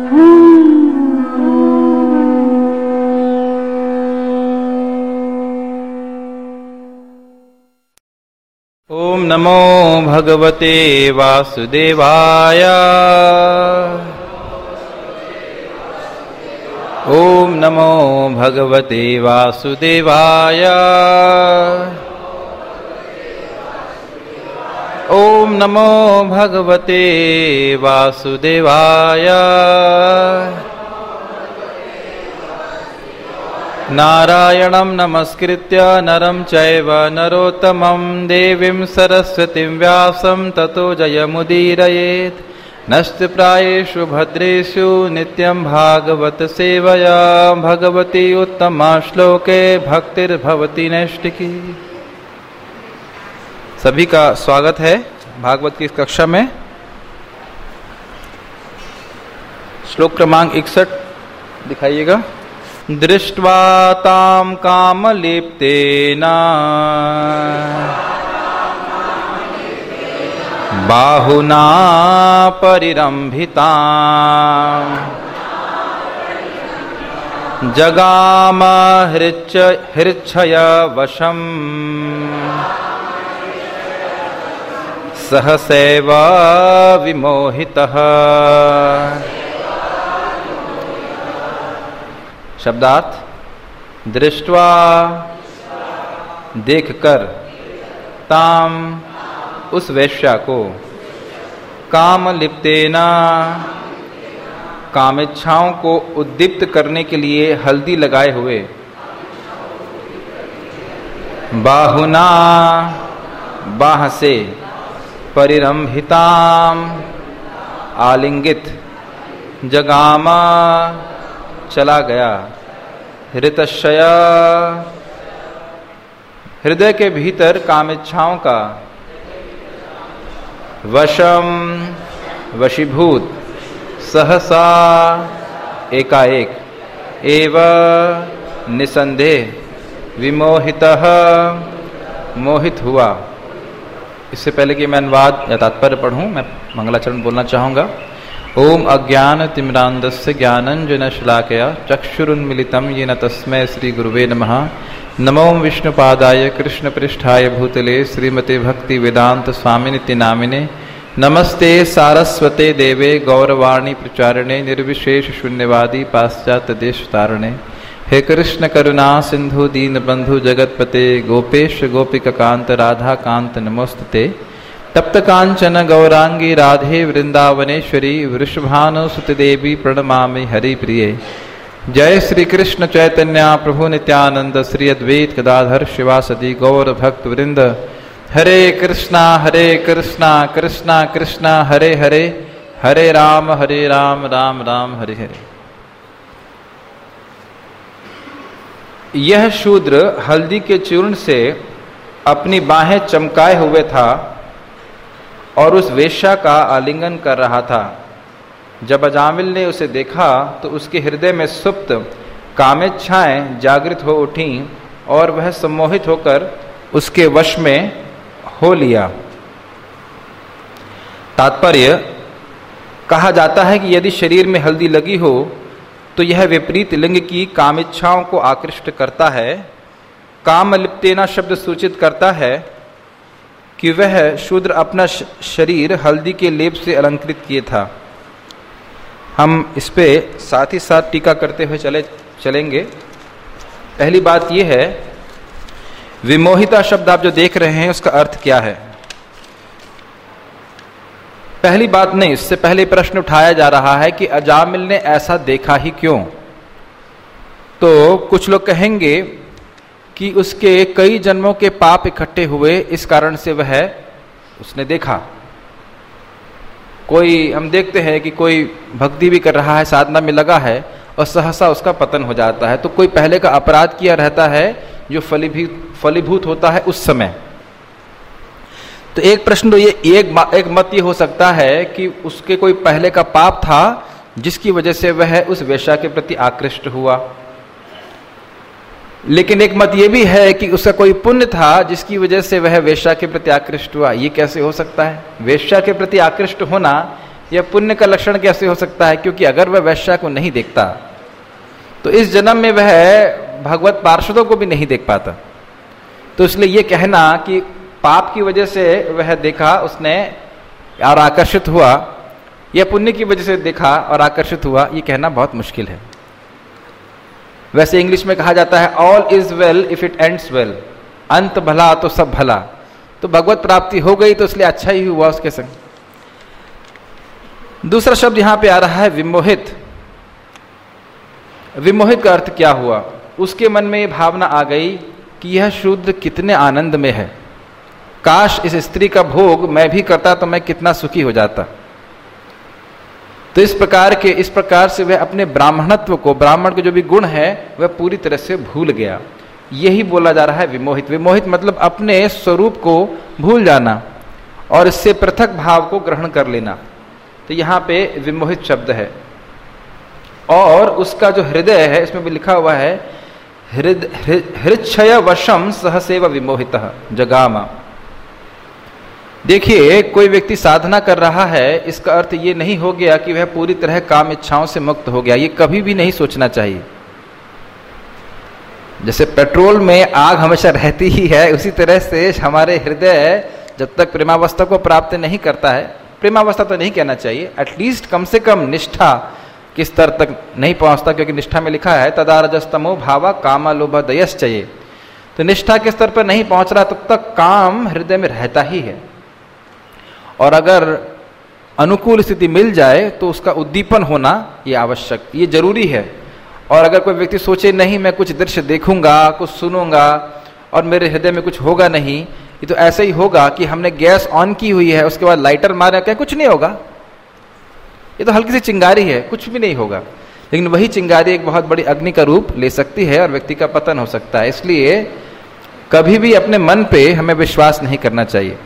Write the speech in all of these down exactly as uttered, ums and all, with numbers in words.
ओम नमो भगवते वासुदेवाय। ओम नमो भगवते वासुदेवाय। ओम नमो भगवते वासुदेवाय। नारायणं नमस्कृत्य नरं चैव नरोत्तमं देवीं सरस्वतीं व्यासं ततो जयमुदीरयेत्। नष्टप्रायेषु भद्रेषु नित्यं भागवत सेवया भगवती उत्तमा श्लोके भक्तिर्भवति नैष्टिकी। सभी का स्वागत है भागवत की इस कक्षा में। श्लोक क्रमांक इकसठ दिखाइएगा। दृष्ट्वा तां कामलिप्तेन बाहुना परिरंभितां जगाम हृच्छय वशम् सहसैव विमोहितः। शब्दार्थ: दृष्ट्वा देखकर, ताम उस वैश्या को, काम लिप्तेना कामेच्छाओं को उद्दीप्त करने के लिए हल्दी लगाए हुए, बाहुना बाह से, परिरंभिताम आलिंगित, जगामा चला गया, हृतशय हृदय के भीतर कामेच्छाओं का, वशम वशीभूत, सहसा एकाएक, एव निसंदेह, विमोहितः मोहित हुआ। इससे पहले कि मैं अनुवाद या तात्पर्य पढ़ूं, मैं मंगलाचरण बोलना चाहूँगा। ओम अज्ञान तिमिरांधस्य ज्ञानंजन शलाकया चक्षुरुन्मिलितं येन तस्मै श्री गुरुवे नमः। नमो विष्णुपादाय कृष्ण पृष्ठाय भूतले श्रीमते भक्ति वेदांत स्वामिनिति नामिने। नमस्ते सारस्वते देवे गौरवाणी प्रचारिणे निर्विशेष शून्यवादी पाश्चात्य देश तारणे। हे कृष्ण करुणा सिंधु दीन बंधु जगतपते गोपेश गोपिका कांत राधा कांत नमोस्तुते। तप्त कांचन गौरांगी राधे वृंदावनेश्वरी वृषभानुसुते देवी प्रणमामि हरिप्रिये। जय श्री कृष्ण चैतन्य प्रभु नित्यानंद श्री अद्वैत गदाधर शिवासदि गौर भक्त वृंद। हरे कृष्णा हरे कृष्णा कृष्णा कृष्णा हरे हरे, हरे राम हरे राम राम राम हरे हरे। यह शूद्र हल्दी के चूर्ण से अपनी बाहें चमकाए हुए था और उस वेश्या का आलिंगन कर रहा था। जब अजामिल ने उसे देखा तो उसके हृदय में सुप्त कामेच्छाएं जागृत हो उठीं और वह सम्मोहित होकर उसके वश में हो लिया। तात्पर्य: कहा जाता है कि यदि शरीर में हल्दी लगी हो तो यह विपरीत लिंग की कामेच्छाओं को आकृष्ट करता है। कामलिप्तेना शब्द सूचित करता है कि वह शूद्र अपना शरीर हल्दी के लेप से अलंकृत किए था। हम इस पे साथ ही साथ टीका करते हुए चले चलेंगे। पहली बात यह है, विमोहिता शब्द आप जो देख रहे हैं उसका अर्थ क्या है। पहली बात नहीं, इससे पहले प्रश्न उठाया जा रहा है कि अजामिल ने ऐसा देखा ही क्यों। तो कुछ लोग कहेंगे कि उसके कई जन्मों के पाप इकट्ठे हुए, इस कारण से वह उसने देखा। कोई हम देखते हैं कि कोई भक्ति भी कर रहा है, साधना में लगा है और सहसा उसका पतन हो जाता है। तो कोई पहले का अपराध किया रहता है जो फलीभूत फलीभूत होता है उस समय। तो एक प्रश्न तो ये एक, एक मत ये हो सकता है कि उसके कोई पहले का पाप था जिसकी वजह से वह उस वेश्या के प्रति आकृष्ट हुआ। लेकिन एक मत ये भी है कि उसका कोई पुण्य था जिसकी वजह से वह वेश्या के प्रति आकृष्ट हुआ। ये कैसे हो सकता है? वेश्या के प्रति आकृष्ट होना यह पुण्य का लक्षण कैसे हो सकता है? क्योंकि अगर वह वैश्या को नहीं देखता तो इस जन्म में वह भगवत पार्षदों को भी नहीं देख पाता। तो इसलिए यह कहना कि पाप की वजह से वह देखा उसने और आकर्षित हुआ, यह पुण्य की वजह से देखा और आकर्षित हुआ, यह कहना बहुत मुश्किल है। वैसे इंग्लिश में कहा जाता है all is well if it ends well, अंत भला तो सब भला। तो भगवत प्राप्ति हो गई तो इसलिए अच्छा ही हुआ उसके संग। दूसरा शब्द यहां पे आ रहा है विमोहित। विमोहित का अर्थ क्या हुआ? उसके मन में यह भावना आ गई कि यह शूद्र कितने आनंद में है, काश इस स्त्री का भोग मैं भी करता तो मैं कितना सुखी हो जाता। तो इस प्रकार के इस प्रकार से वह अपने ब्राह्मणत्व को, ब्राह्मण के जो भी गुण है वह पूरी तरह से भूल गया। यही बोला जा रहा है विमोहित। विमोहित मतलब अपने स्वरूप को भूल जाना और इससे पृथक भाव को ग्रहण कर लेना। तो यहाँ पे विमोहित शब्द है। और उसका जो हृदय है इसमें भी लिखा हुआ है हृदय हृच्छय वशम सहसेव विमोहितः जगामा। देखिए, कोई व्यक्ति साधना कर रहा है, इसका अर्थ ये नहीं हो गया कि वह पूरी तरह काम इच्छाओं से मुक्त हो गया। ये कभी भी नहीं सोचना चाहिए। जैसे पेट्रोल में आग हमेशा रहती ही है, उसी तरह से हमारे हृदय जब तक प्रेमावस्था को प्राप्त नहीं करता है, प्रेमावस्था तो नहीं कहना चाहिए, एटलीस्ट कम से कम निष्ठा के स्तर तक नहीं पहुंचता, क्योंकि निष्ठा में लिखा है तदा रजस्तमो भावा कामा लोभ दयश्चये। तो निष्ठा के स्तर पर नहीं पहुंच रहा तब तक काम हृदय में रहता ही है। और अगर अनुकूल स्थिति मिल जाए तो उसका उद्दीपन होना ये आवश्यक, ये जरूरी है। और अगर कोई व्यक्ति सोचे नहीं मैं कुछ दृश्य देखूंगा, कुछ सुनूंगा और मेरे हृदय में कुछ होगा नहीं, ये तो ऐसे ही होगा कि हमने गैस ऑन की हुई है, उसके बाद लाइटर मारा, क्या कुछ नहीं होगा, ये तो हल्की सी चिंगारी है, कुछ भी नहीं होगा। लेकिन वही चिंगारी एक बहुत बड़ी अग्नि का रूप ले सकती है और व्यक्ति का पतन हो सकता है। इसलिए कभी भी अपने मन पे हमें विश्वास नहीं करना चाहिए।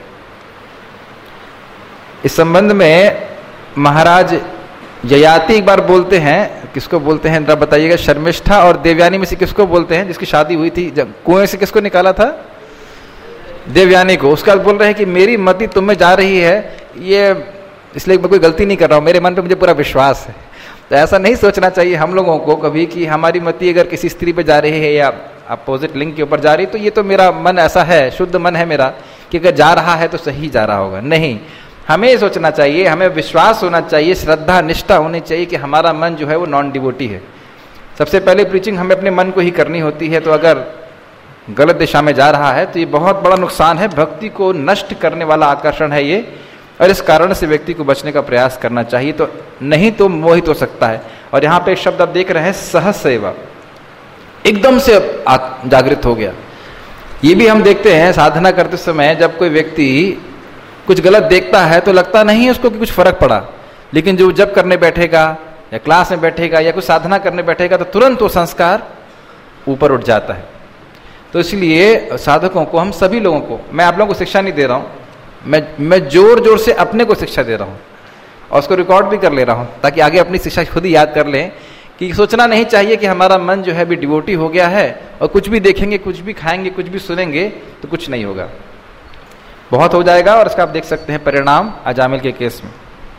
इस संबंध में महाराज ययाति एक बार बोलते हैं, किसको बोलते हैं जरा बताइएगा? शर्मिष्ठा और देवयानी में से किसको बोलते हैं? जिसकी शादी हुई थी, जब कुएं से किसको निकाला था? देवयानी को। उसका बोल रहे हैं कि मेरी मति तुम में जा रही है, ये इसलिए मैं कोई गलती नहीं कर रहा हूं, मेरे मन पे मुझे पूरा विश्वास है। तो ऐसा नहीं सोचना चाहिए हम लोगों को कभी कि हमारी मति अगर किसी स्त्री पे जा रही है या अपोजिट लिंग के ऊपर जा रही है तो ये तो मेरा मन ऐसा है, शुद्ध मन है मेरा, कि अगर जा रहा है तो सही जा रहा होगा। नहीं, हमें ये सोचना चाहिए, हमें विश्वास होना चाहिए, श्रद्धा निष्ठा होनी चाहिए कि हमारा मन जो है वो नॉन डिवोटी है। सबसे पहले प्रीचिंग हमें अपने मन को ही करनी होती है। तो अगर गलत दिशा में जा रहा है तो ये बहुत बड़ा नुकसान है, भक्ति को नष्ट करने वाला आकर्षण है ये, और इस कारण से व्यक्ति को बचने का प्रयास करना चाहिए। तो नहीं तो मोहित हो सकता है। और यहाँ पे एक शब्द आप देख रहे हैं सहसेवा, एकदम से जागृत हो गया। ये भी हम देखते हैं साधना करते समय, जब कोई व्यक्ति कुछ गलत देखता है तो लगता नहीं है उसको कि कुछ फर्क पड़ा, लेकिन जो जब करने बैठेगा या क्लास में बैठेगा या कुछ साधना करने बैठेगा तो तुरंत वो संस्कार ऊपर उठ जाता है। तो इसलिए साधकों को, हम सभी लोगों को, मैं आप लोगों को शिक्षा नहीं दे रहा हूं, मैं मैं जोर जोर से अपने को शिक्षा दे रहा हूं और उसको रिकॉर्ड भी कर ले रहा हूं ताकि आगे अपनी शिक्षा खुद ही याद कर लें कि सोचना नहीं चाहिए कि हमारा मन जो है भी डिवोटी हो गया है और कुछ भी देखेंगे, कुछ भी खाएंगे, कुछ भी सुनेंगे तो कुछ नहीं होगा, बहुत हो जाएगा। और इसका आप देख सकते हैं परिणाम अजामिल के केस में।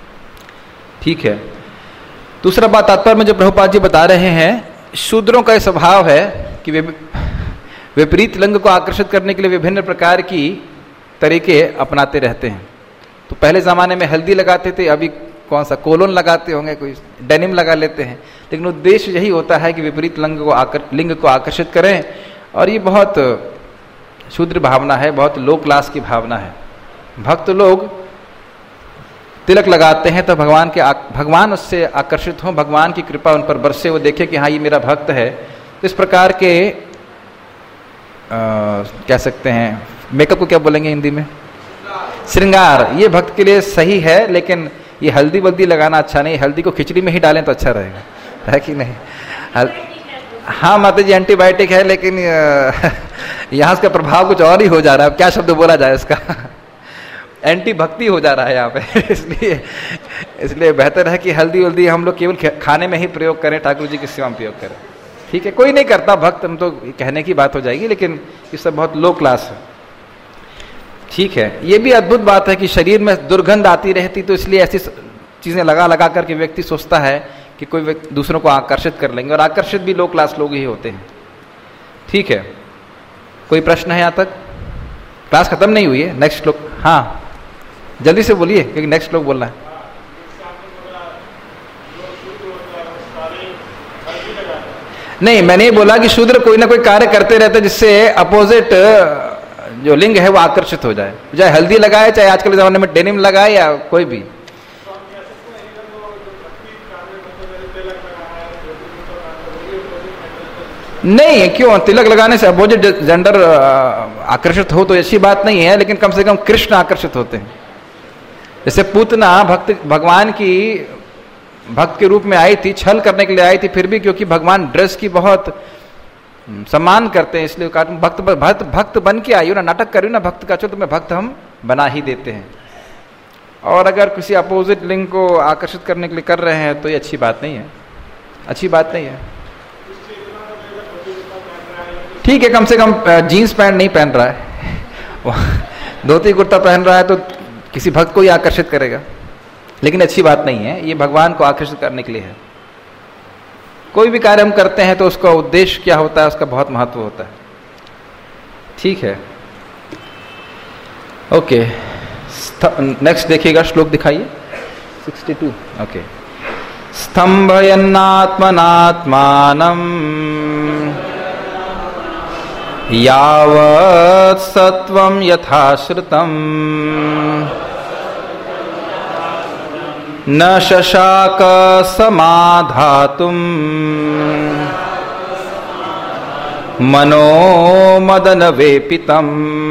ठीक है, दूसरा बात तात्पर्य में जो प्रभुपाद जी बता रहे हैं, शूद्रों का स्वभाव है कि वे विपरीत लिंग को आकर्षित करने के लिए विभिन्न प्रकार की तरीके अपनाते रहते हैं। तो पहले जमाने में हल्दी लगाते थे, अभी कौन सा कोलोन लगाते होंगे, कोई डेनिम लगा लेते हैं, लेकिन उद्देश्य यही होता है कि विपरीत लिंग को आकर लिंग को आकर्षित करें। और ये बहुत शूद्र भावना है, बहुत लो क्लास की भावना है। भक्त लोग तिलक लगाते हैं तो भगवान के भगवान उससे आकर्षित हों, भगवान की कृपा उन पर बरसे, वो देखे कि हाँ ये मेरा भक्त है। तो इस प्रकार के आ, कह सकते हैं, मेकअप को क्या बोलेंगे हिंदी में? श्रृंगार। ये भक्त के लिए सही है, लेकिन ये हल्दी वल्दी लगाना अच्छा नहीं। हल्दी को खिचड़ी में ही डालें तो अच्छा रहेगा, है कि नहीं? हल... हाँ माता जी, एंटीबायोटिक है, लेकिन यहाँ इसका प्रभाव कुछ और ही हो जा रहा है। क्या शब्द बोला जाए इसका? एंटी भक्ति हो जा रहा है यहाँ पे। इसलिए इसलिए बेहतर है कि हल्दी वल्दी हम लोग केवल खाने में ही प्रयोग करें, ठाकुर जी की सेवा में प्रयोग करें। ठीक है, कोई नहीं करता भक्त, हम तो कहने की बात हो जाएगी, लेकिन ये सब बहुत लो क्लास है। ठीक है, ये भी अद्भुत बात है कि शरीर में दुर्गंध आती रहती, तो इसलिए ऐसी चीजें लगा लगा करके व्यक्ति सोचता है कि कोई व्यक्ति दूसरों को आकर्षित कर लेंगे, और आकर्षित भी लो क्लास लोग ही होते हैं। ठीक है, कोई प्रश्न है यहाँ तक? क्लास खत्म नहीं हुई है, नेक्स्ट श्लोक। हाँ जल्दी से बोलिए क्योंकि नेक्स्ट श्लोक बोलना है। नहीं, मैंने ये बोला कि शूद्र कोई ना कोई कार्य करते रहते जिससे अपोजिट जो लिंग है वो आकर्षित हो जाए, चाहे हल्दी लगाए, चाहे आजकल के जमाने में डेनिम लगाए, या कोई भी। नहीं, क्यों? तिलक लगाने से अपोजिट जेंडर आकर्षित हो तो अच्छी बात नहीं है, लेकिन कम से कम कृष्ण आकर्षित होते हैं। जैसे पूतना भक्त भगवान की भक्त के रूप में आई थी, छल करने के लिए आई थी, फिर भी क्योंकि भगवान ड्रेस की बहुत सम्मान करते हैं इसलिए भक्त भक्त भक्त बन के आई हो ना, नाटक करी ना भक्त का, चलो तुम्हें भक्त हम बना ही देते हैं। और अगर किसी अपोजिट लिंग को आकर्षित करने के लिए कर रहे हैं तो ये अच्छी बात नहीं है, अच्छी बात नहीं है। ठीक है, कम से कम जीन्स पैंट नहीं पहन रहा है, धोती कुर्ता पहन रहा है तो किसी भक्त को ही आकर्षित करेगा, लेकिन अच्छी बात नहीं है। ये भगवान को आकर्षित करने के लिए है। कोई भी कार्य हम करते हैं तो उसका उद्देश्य क्या होता है, उसका बहुत महत्व होता है। ठीक है, ओके, नेक्स्ट देखिएगा, श्लोक दिखाइए बासठ। ओके, स्तंभयन्नात्मनात्मानं यावत् सत्वं यथाश्रुतम् न शशाक समाधातुम् मनो मदन वेपितम्।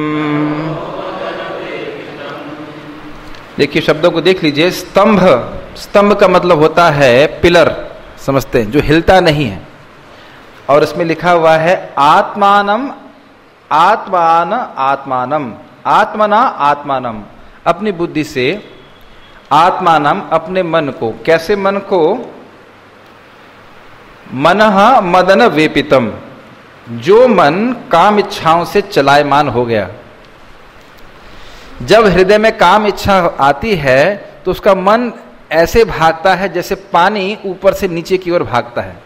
देखिए शब्दों को देख लीजिए। स्तंभ, स्तंभ का मतलब होता है पिलर, समझते हैं, जो हिलता नहीं है। और इसमें लिखा हुआ है आत्मानम आत्मान आत्मानम, आत्मना आत्मानम, अपनी बुद्धि से, आत्मानम अपने मन को। कैसे मन को? मनः मदन वेपितम, जो मन काम इच्छाओं से चलायमान हो गया। जब हृदय में काम इच्छा आती है तो उसका मन ऐसे भागता है जैसे पानी ऊपर से नीचे की ओर भागता है।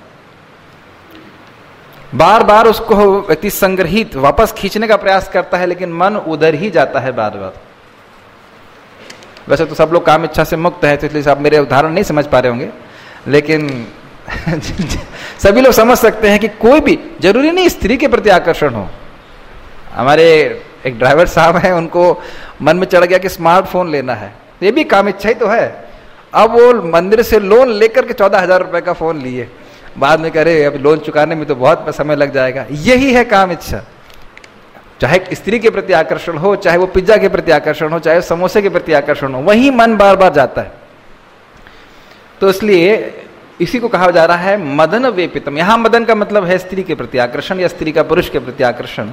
बार बार उसको व्यक्ति संग्रहित वापस खींचने का प्रयास करता है, लेकिन मन उधर ही जाता है बार बार। वैसे तो सब लोग काम इच्छा से मुक्त हैं, तो इसलिए आप मेरे उदाहरण नहीं समझ पा रहे होंगे, लेकिन सभी लोग समझ सकते हैं कि कोई भी, जरूरी नहीं स्त्री के प्रति आकर्षण हो। हमारे एक ड्राइवर साहब हैं, उनको मन में चढ़ गया कि स्मार्टफोन लेना है, ये भी काम इच्छा ही तो है। अब वो मंदिर से लोन लेकर के चौदह हजार रुपए का फोन लिए, बाद में कह रहे अब लोन चुकाने में तो बहुत समय लग जाएगा। यही है काम इच्छा। चाहे स्त्री के प्रति आकर्षण हो, चाहे वो पिज्जा के प्रति आकर्षण हो, चाहे समोसे के प्रति आकर्षण हो, वही मन बार बार जाता है। तो इसलिए इसी को कहा जा रहा है मदन वेपितम। यहां मदन का मतलब है स्त्री के प्रति आकर्षण या स्त्री का पुरुष के प्रति आकर्षण।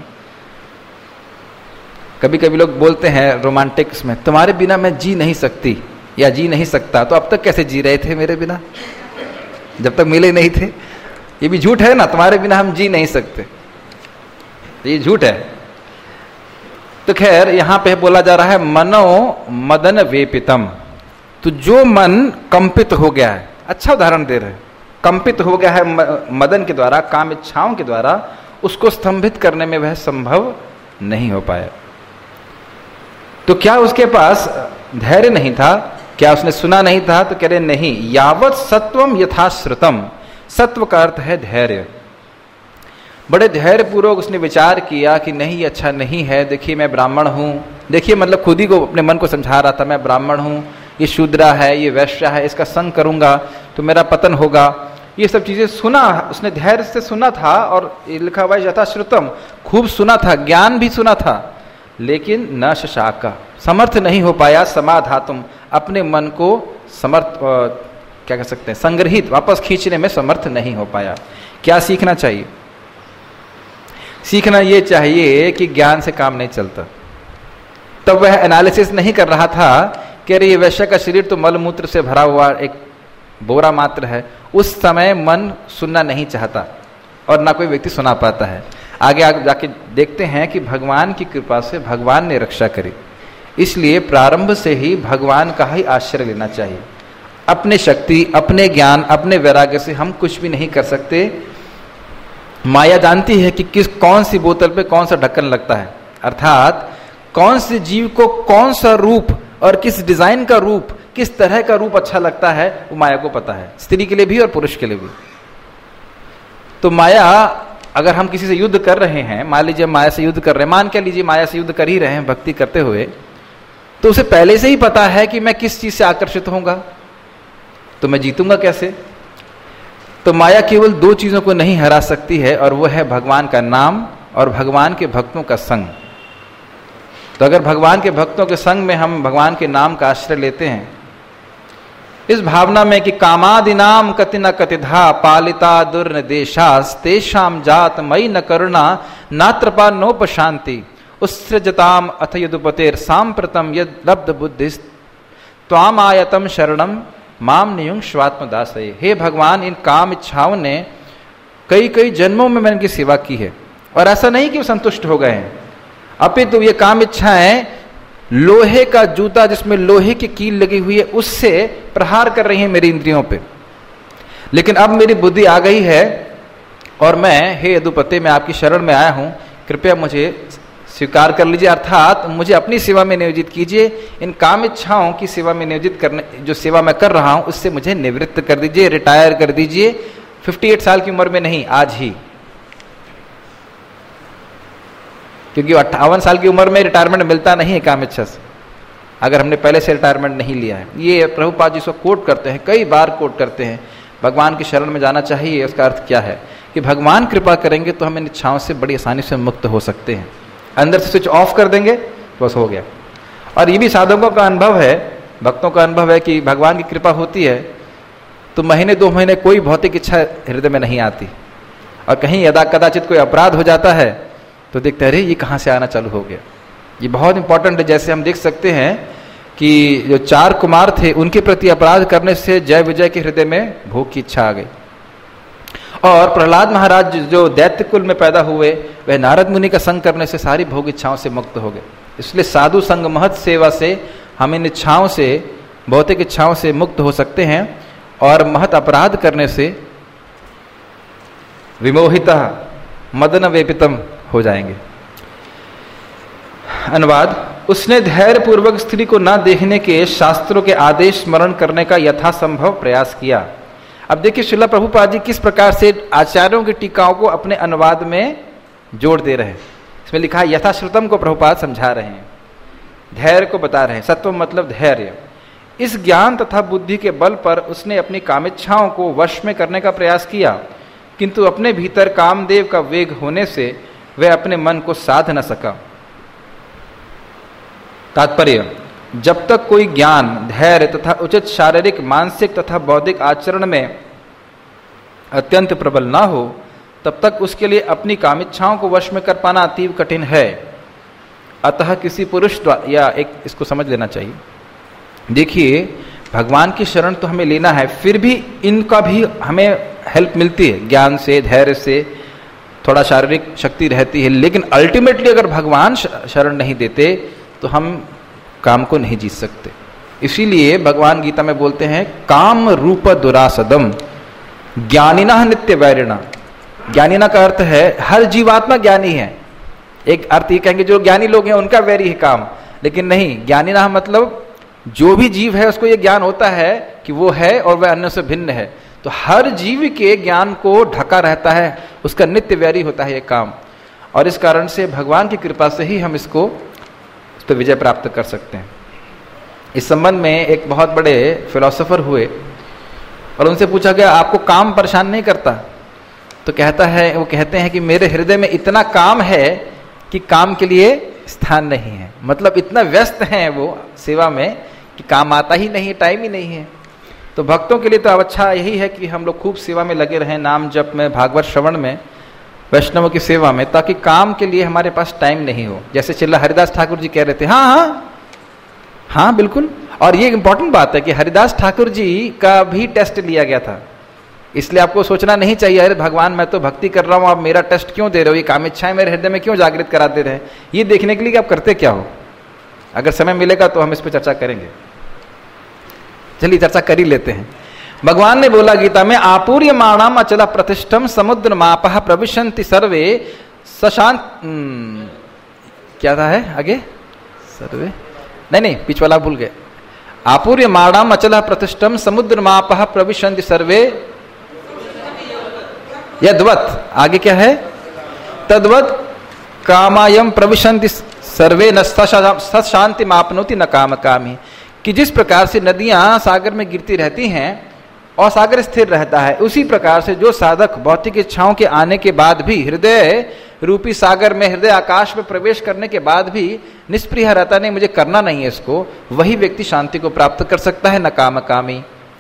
कभी कभी लोग बोलते हैं रोमांटिक्स में, तुम्हारे बिना मैं जी नहीं सकती या जी नहीं सकता। तो अब तक कैसे जी रहे थे मेरे बिना, जब तक मिले नहीं थे? ये भी झूठ है ना, तुम्हारे बिना हम जी नहीं सकते, ये झूठ है। तो खैर यहां पे बोला जा रहा है मनो मदन वेपितम, तो जो मन कंपित हो गया है, अच्छा उदाहरण दे रहे हैं, कंपित हो गया है मदन के द्वारा, काम इच्छाओं के द्वारा, उसको स्तंभित करने में वह संभव नहीं हो पाया। तो क्या उसके पास धैर्य नहीं था? क्या उसने सुना नहीं था? तो कह रहे नहीं, यावत सत्वम यथाश्रुतम। सत्व का अर्थ है धैर्य। बड़े धैर्य पूर्वक उसने विचार किया कि नहीं ये अच्छा नहीं है। देखिए मैं ब्राह्मण हूं, देखिए मतलब खुद ही को अपने मन को समझा रहा था, मैं ब्राह्मण हूं, ये शूद्रा है, ये वैश्य है, इसका संग करूंगा तो मेरा पतन होगा। ये सब चीजें सुना उसने, धैर्य से सुना था। और लिखा हुआ है यथाश्रुतम, खूब सुना था, ज्ञान भी सुना था, लेकिन न शशाका, समर्थ नहीं हो पाया, समाधातुम, अपने मन को समर्थ क्या कह सकते हैं, संग्रहित, वापस खींचने में समर्थ नहीं हो पाया। क्या सीखना चाहिए? सीखना ये चाहिए कि ज्ञान से काम नहीं चलता। तब वह एनालिसिस नहीं कर रहा था कि अरे ये वैश्य का शरीर तो मलमूत्र से भरा हुआ एक बोरा मात्र है। उस समय मन सुनना नहीं चाहता और ना कोई व्यक्ति सुना पाता है। आगे आगे जाके देखते हैं कि भगवान की कृपा से भगवान ने रक्षा करी। इसलिए प्रारंभ से ही भगवान का ही आश्रय लेना चाहिए। अपने शक्ति, अपने ज्ञान, अपने वैराग्य से हम कुछ भी नहीं कर सकते। माया जानती है कि किस कौन सी बोतल पे कौन सा ढक्कन लगता है, अर्थात कौन से जीव को कौन सा रूप और किस डिजाइन का रूप, किस तरह का रूप अच्छा लगता है, वो माया को पता है, स्त्री के लिए भी और पुरुष के लिए भी। तो माया, अगर हम किसी से युद्ध कर रहे हैं, मान लीजिए माया से युद्ध कर रहे हैं, मान के लीजिए माया से युद्ध कर ही रहे हैं भक्ति करते हुए, तो उसे पहले से ही पता है कि मैं किस चीज से आकर्षित होऊंगा, तो मैं जीतूंगा कैसे। तो माया केवल दो चीजों को नहीं हरा सकती है, और वो है भगवान का नाम और भगवान के भक्तों का संग। तो अगर भगवान के भक्तों के संग में हम भगवान के नाम का आश्रय लेते हैं, इस भावना में कि कामादिनाम कति न कतिधा पालिता दुर्निदेशास तेषाम जात मई न करुणा नात्रपा नोपशांति उत्सृजताम अथ यदुपतेर सांप्रतम यद लब्ध बुद्धिस त्वाम आयतम शरणम माम नियुंग स्वात्मदासये। हे भगवान, इन काम इच्छाओं ने कई कई जन्मों में मैंने इनकी सेवा की है, और ऐसा नहीं कि वो संतुष्ट हो गए हैं, अपितु ये काम इच्छाएं लोहे का जूता जिसमें लोहे की कील लगी हुई है उससे प्रहार कर रही है मेरी इंद्रियों पे। लेकिन अब मेरी बुद्धि आ गई है और मैं, हे यदुपते, मैं आपकी शरण में आया हूं, कृपया मुझे स्वीकार कर लीजिए, अर्थात मुझे अपनी सेवा में नियोजित कीजिए। इन काम इच्छाओं की सेवा में नियोजित करने, जो सेवा मैं कर रहा हूं उससे मुझे निवृत्त कर दीजिए, रिटायर कर दीजिए। अट्ठावन साल की उम्र में नहीं, आज ही, क्योंकि अट्ठावन साल की उम्र में रिटायरमेंट मिलता नहीं है काम इच्छा से, अगर हमने पहले से रिटायरमेंट नहीं लिया है। ये प्रभुपाद जी इसको कोट करते हैं, कई बार कोट करते हैं, भगवान की शरण में जाना चाहिए। उसका अर्थ क्या है कि भगवान कृपा करेंगे तो हम इन इच्छाओं से बड़ी आसानी से मुक्त हो सकते हैं। अंदर से स्विच ऑफ कर देंगे बस हो गया। और ये भी साधकों का अनुभव है, भक्तों का अनुभव है कि भगवान की कृपा होती है तो महीने दो महीने कोई भौतिक इच्छा हृदय में नहीं आती, और कहीं यदा कदाचित कोई अपराध हो जाता है तो देखते हैं ये कहाँ से आना चालू हो गया। ये बहुत इंपॉर्टेंट है। जैसे हम देख सकते हैं कि जो चार कुमार थे उनके प्रति अपराध करने से जय विजय के हृदय में भोग की इच्छा आ गई, और प्रहलाद महाराज जो दैत्य कुल में पैदा हुए वह नारद मुनि का संग करने से सारी भोग इच्छाओं से मुक्त हो गए। इसलिए साधु संग महत सेवा से हम इन इच्छाओं से, भौतिक इच्छाओं से मुक्त हो सकते हैं, और महत अपराध करने से विमोहितः मदन वेपितम हो जाएंगे। अनुवाद: उसने धैर्य पूर्वक स्त्री को न देखने के शास्त्रों के आदेश स्मरण करने का यथासंभव प्रयास किया। अब देखिए श्रील प्रभुपाद जी किस प्रकार से आचार्यों की टीकाओं को अपने अनुवाद में जोड़ दे रहे हैं। इसमें लिखा है यथाश्रुतम को प्रभुपाद समझा रहे हैं, धैर्य को बता रहे हैं। सत्व मतलब धैर्य। इस ज्ञान तथा बुद्धि के बल पर उसने अपनी कामिच्छाओं को वश में करने का प्रयास किया, किंतु अपने भीतर कामदेव का वेग होने से वह अपने मन को साध न सका। तात्पर्य: जब तक कोई ज्ञान, धैर्य तथा उचित शारीरिक, मानसिक तथा बौद्धिक आचरण में अत्यंत प्रबल ना हो, तब तक उसके लिए अपनी कामिच्छाओं को वश में कर पाना अतीव कठिन है। अतः किसी पुरुष द्वारा, या एक इसको समझ लेना चाहिए, देखिए भगवान की शरण तो हमें लेना है, फिर भी इनका भी हमें हेल्प मिलती है, ज्ञान से, धैर्य से, थोड़ा शारीरिक शक्ति रहती है, लेकिन अल्टीमेटली अगर भगवान शरण नहीं देते तो हम काम को नहीं जीत सकते। इसीलिए भगवान गीता में बोलते हैं काम रूप दुरासदम ज्ञानिना नित्य वैरिणा। ज्ञानिना का अर्थ है हर जीवात्मा ज्ञानी है। एक अर्थ ये कहेंगे जो ज्ञानी लोग हैं उनका वैरी है काम, लेकिन नहीं, ज्ञानिना मतलब जो भी जीव है उसको ये ज्ञान होता है कि वो है और वह अन्य से भिन्न है। तो हर जीव के ज्ञान को ढका रहता है, उसका नित्य वैरी होता है ये काम, और इस कारण से भगवान की कृपा से ही हम इसको इस पर विजय प्राप्त कर सकते हैं। इस संबंध में एक बहुत बड़े फिलोसोफर हुए और उनसे पूछा गया आपको काम परेशान नहीं करता? तो कहता है, वो कहते हैं कि मेरे हृदय में इतना काम है कि काम के लिए स्थान नहीं है। मतलब इतना व्यस्त हैं वो सेवा में कि काम आता ही नहीं, टाइम ही नहीं है। तो भक्तों के लिए तो अब अच्छा यही है कि हम लोग खूब सेवा में लगे रहें, नाम जप में, भागवत श्रवण में, वैष्णवों की सेवा में, ताकि काम के लिए हमारे पास टाइम नहीं हो। जैसे चिल्ला हरिदास ठाकुर जी कह रहे थे, हाँ हाँ हाँ बिल्कुल। और ये इंपॉर्टेंट बात है कि हरिदास ठाकुर जी का भी टेस्ट लिया गया था, इसलिए आपको सोचना नहीं चाहिए अरे भगवान मैं तो भक्ति कर रहा हूँ, आप मेरा टेस्ट क्यों दे रहे हो, ये काम इच्छाएं मेरे हृदय में क्यों जागृत करा दे रहे हैं। ये देखने के लिए कि आप करते क्या हो। अगर समय मिलेगा तो हम इस पर चर्चा करेंगे। चलिए चर्चा कर ही लेते हैं। भगवान ने बोला गीता में, आपूर्यमाणाम अचला प्रतिष्ठम समुद्र मापः प्रविशन्ति सर्वे सशांत, क्या था है आगे, सर्वे नहीं नहीं बीच वाला भूल गए। आपूर्यमाणाम अचला प्रतिष्ठम समुद्र मापः प्रविशन्ति सर्वे यद्वत्, आगे क्या है, तद्वत् कामायम प्रविशन्ति सर्वे न सशांति मापनोति न काम कामी, कि जिस प्रकार से नदियां सागर में गिरती रहती हैं और सागर स्थिर रहता है, उसी प्रकार से जो साधक भौतिक इच्छाओं के आने के बाद भी हृदय रूपी सागर में, हृदय आकाश में प्रवेश करने के बाद भी निष्प्रिय रहता, नहीं मुझे करना नहीं है इसको, वही व्यक्ति शांति को प्राप्त कर सकता है, न काम कामी।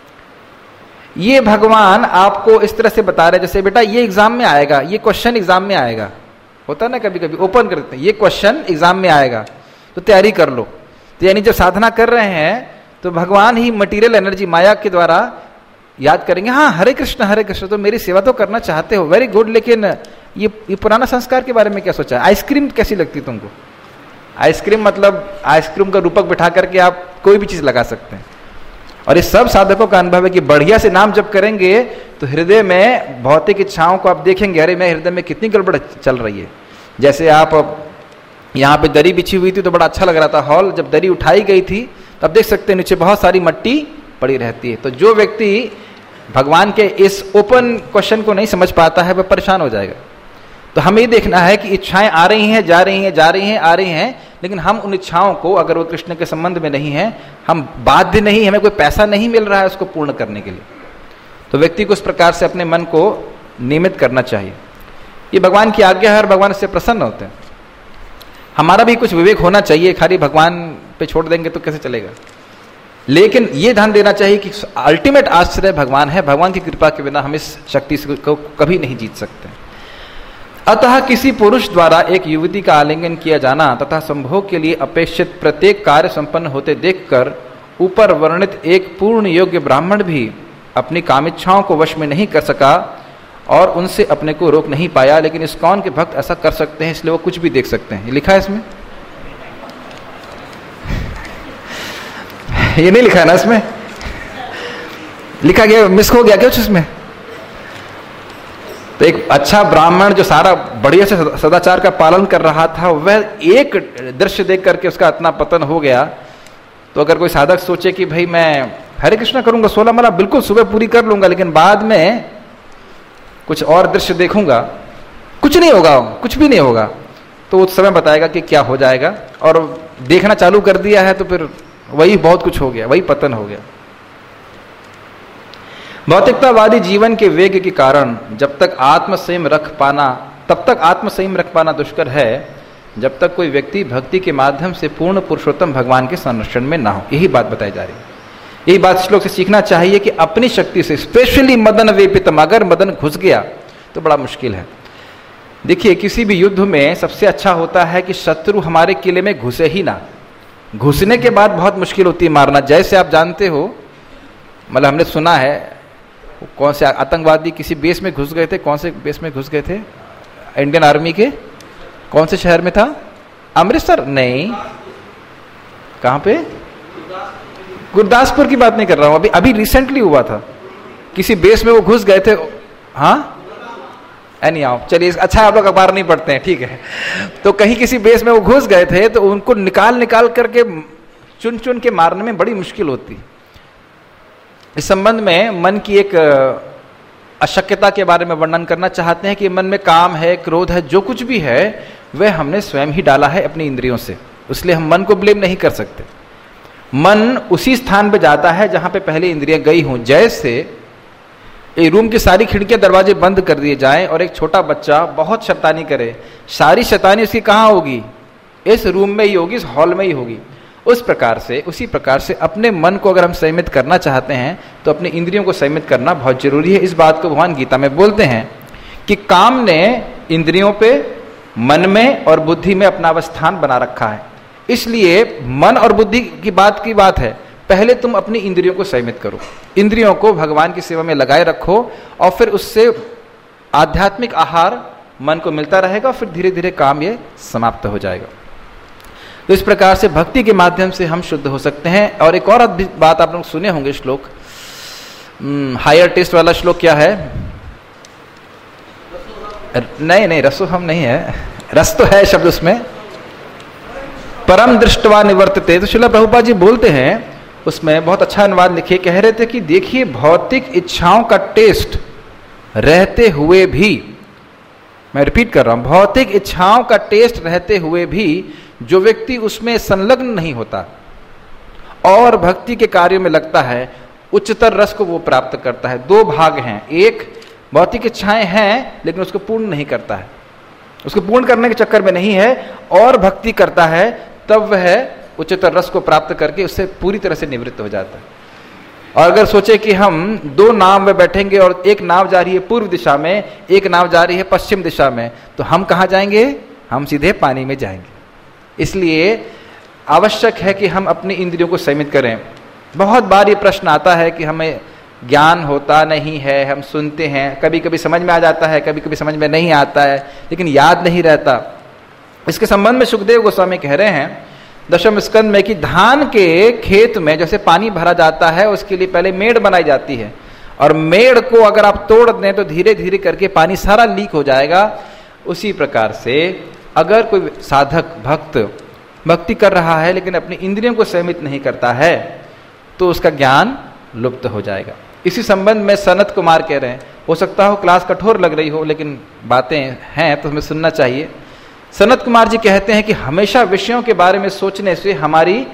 ये भगवान आपको इस तरह से बता रहे जैसे बेटा ये एग्जाम में आएगा, ये क्वेश्चन एग्जाम में आएगा, होता ना कभी कभी ओपन कर देते हैं, ये क्वेश्चन एग्जाम में आएगा तो तैयारी कर लो। तो यानी जब साधना कर रहे हैं तो भगवान ही मटीरियल एनर्जी माया के द्वारा याद करेंगे, हाँ हरे कृष्ण हरे कृष्ण, तो मेरी सेवा तो करना चाहते हो, वेरी गुड, लेकिन ये ये पुराना संस्कार के बारे में क्या सोचा है? आइसक्रीम कैसी लगती तुमको? आइसक्रीम मतलब आइसक्रीम का रूपक बिठा करके आप कोई भी चीज लगा सकते हैं। और ये सब साधकों का अनुभव है कि बढ़िया से नाम जप करेंगे तो हृदय में भौतिक इच्छाओं को आप देखेंगे, अरे मैं हृदय में कितनी गड़बड़ चल रही है। जैसे आप यहाँ पे दरी बिछी हुई थी तो बड़ा अच्छा लग रहा था हॉल, जब दरी उठाई गई थी तब देख सकते हैं नीचे बहुत सारी मट्टी पड़ी रहती है। तो जो व्यक्ति भगवान के इस ओपन क्वेश्चन को नहीं समझ पाता है वह परेशान हो जाएगा। तो हमें ये देखना है कि इच्छाएं आ रही हैं, जा रही हैं, जा रही हैं, आ रही हैं, लेकिन हम उन इच्छाओं को, अगर वो कृष्ण के संबंध में नहीं है, हम बाध्य नहीं, हमें कोई पैसा नहीं मिल रहा है उसको पूर्ण करने के लिए, तो व्यक्ति को उस प्रकार से अपने मन को नियमित करना चाहिए। ये भगवान की आज्ञा है और भगवान इससे प्रसन्न होते हैं। हमारा भी कुछ विवेक होना चाहिए, खाली भगवान पे छोड़ देंगे तो कैसे चलेगा। लेकिन ये ध्यान देना चाहिए कि अल्टीमेट आश्रय भगवान है, भगवान की कृपा के बिना हम इस शक्ति को कभी नहीं जीत सकते। अतः किसी पुरुष द्वारा एक युवती का आलिंगन किया जाना तथा संभोग के लिए अपेक्षित प्रत्येक कार्य संपन्न होते देखकर ऊपर वर्णित एक पूर्ण योग्य ब्राह्मण भी अपनी कामिच्छाओं को वश में नहीं कर सका और उनसे अपने को रोक नहीं पाया, लेकिन इस्कॉन के भक्त ऐसा कर सकते हैं, इसलिए वो कुछ भी देख सकते हैं। ये लिखा है इसमें, ये नहीं लिखा है ना इसमें, लिखा गया, मिस हो गया क्या कुछ इसमें? तो एक अच्छा ब्राह्मण जो सारा बढ़िया से सदाचार का पालन कर रहा था, वह एक दृश्य देख करके उसका इतना पतन हो गया। तो अगर कोई साधक सोचे कि भाई मैं हरे कृष्ण करूंगा, सोलह माला बिल्कुल सुबह पूरी कर लूंगा, लेकिन बाद में कुछ और दृश्य देखूंगा, कुछ नहीं होगा, कुछ भी नहीं होगा, तो उस समय बताएगा कि क्या हो जाएगा। और देखना चालू कर दिया है तो फिर वही बहुत कुछ हो गया, वही पतन हो गया। भौतिकतावादी जीवन के वेग के कारण जब तक आत्म संयम रख पाना तब तक आत्म संयम रख पाना दुष्कर है, जब तक कोई व्यक्ति भक्ति के माध्यम से पूर्ण पुरुषोत्तम भगवान के संरक्षण में ना हो। यही बात बताई जा रही है। यही बात श्लोक से सीखना चाहिए कि अपनी शक्ति से, स्पेशली मदन वेपितम, अगर मदन घुस गया तो बड़ा मुश्किल है। देखिए किसी भी युद्ध में सबसे अच्छा होता है कि शत्रु हमारे किले में घुसे ही ना, घुसने के बाद बहुत मुश्किल होती है मारना। जैसे आप जानते हो, मतलब हमने सुना है कौन से आतंकवादी किसी बेस में घुस गए थे, कौन से बेस में घुस गए थे, इंडियन आर्मी के कौन से शहर में था, अमृतसर नहीं, कहां पे, गुरदासपुर की बात नहीं कर रहा हूं, अभी अभी रिसेंटली हुआ था, किसी बेस में वो घुस गए थे। हाँ एनी आओ, चलिए अच्छा आप लोग अखबार नहीं पढ़ते हैं, ठीक है। तो कहीं किसी बेस में वो घुस गए थे तो उनको निकाल निकाल करके चुन चुन के मारने में बड़ी मुश्किल होती। इस संबंध में मन की एक अशक्यता के बारे में वर्णन करना चाहते हैं कि मन में काम है, क्रोध है, जो कुछ भी है वह हमने स्वयं ही डाला है अपनी इंद्रियों से, इसलिए हम मन को ब्लेम नहीं कर सकते। मन उसी स्थान पे जाता है जहां पे पहले इंद्रियां गई हों। जैसे एक रूम की सारी खिड़कियां दरवाजे बंद कर दिए जाएं और एक छोटा बच्चा बहुत शैतानी करे, सारी शैतानी उसकी कहां होगी, इस रूम में ही होगी, इस हॉल में ही होगी। उस प्रकार से उसी प्रकार से अपने मन को अगर हम संयमित करना चाहते हैं तो अपने इंद्रियों को संयमित करना बहुत जरूरी है। इस बात को भगवान गीता में बोलते हैं कि काम ने इंद्रियों पे, मन में और बुद्धि में अपना अवस्थान बना रखा है। इसलिए मन और बुद्धि की बात की बात है, पहले तुम अपनी इंद्रियों को संयमित करो, इंद्रियों को भगवान की सेवा में लगाए रखो और फिर उससे आध्यात्मिक आहार मन को मिलता रहेगा, फिर धीरे धीरे काम ये समाप्त हो जाएगा। तो इस प्रकार से भक्ति के माध्यम से हम शुद्ध हो सकते हैं। और एक और बात आप लोग सुने होंगे, श्लोक हायर टेस्ट वाला श्लोक क्या है? नहीं नहीं रसो हम नहीं है, रस तो है शब्द उसमें, परम दृष्टवा निवर्तते। तो श्रील प्रभुपाद जी बोलते हैं उसमें, बहुत अच्छा अनुवाद लिखे, कह रहे थे कि देखिए भौतिक इच्छाओं का टेस्ट रहते हुए भी, मैं रिपीट कर रहा हूं, भौतिक इच्छाओं का टेस्ट रहते हुए भी जो व्यक्ति उसमें संलग्न नहीं होता और भक्ति के कार्य में लगता है, उच्चतर रस को वो प्राप्त करता है। दो भाग हैं, एक भौतिक इच्छाएं हैं लेकिन उसको पूर्ण नहीं करता है, उसको पूर्ण करने के चक्कर में नहीं है, और भक्ति करता है, तब वह उच्चतर रस को प्राप्त करके उससे पूरी तरह से निवृत्त हो जाता है। और अगर सोचे कि हम दो नाव में बैठेंगे और एक नाव जा रही है पूर्व दिशा में, एक नाव जा रही है पश्चिम दिशा में, तो हम कहाँ जाएंगे? हम सीधे पानी में जाएंगे। इसलिए आवश्यक है कि हम अपनी इंद्रियों को संयमित करें। बहुत बार ये प्रश्न आता है कि हमें ज्ञान होता नहीं है, हम सुनते हैं, कभी कभी समझ में आ जाता है, कभी कभी समझ में नहीं आता है, लेकिन याद नहीं रहता। इसके संबंध में सुखदेव गोस्वामी कह रहे हैं दशम स्कंद में कि धान के खेत में जैसे पानी भरा जाता है, उसके लिए पहले मेड़ बनाई जाती है, और मेड़ को अगर आप तोड़ दें तो धीरे धीरे करके पानी सारा लीक हो जाएगा। उसी प्रकार से अगर कोई साधक भक्त भक्ति कर रहा है लेकिन अपनी इंद्रियों को संयमित नहीं करता है तो उसका ज्ञान लुप्त हो जाएगा। इसी संबंध में सनत कुमार कह रहे हैं, हो सकता हो क्लास कठोर लग रही हो लेकिन बातें हैं तो हमें सुनना चाहिए। सनत कुमार जी कहते हैं कि हमेशा विषयों के बारे में सोचने से हमारी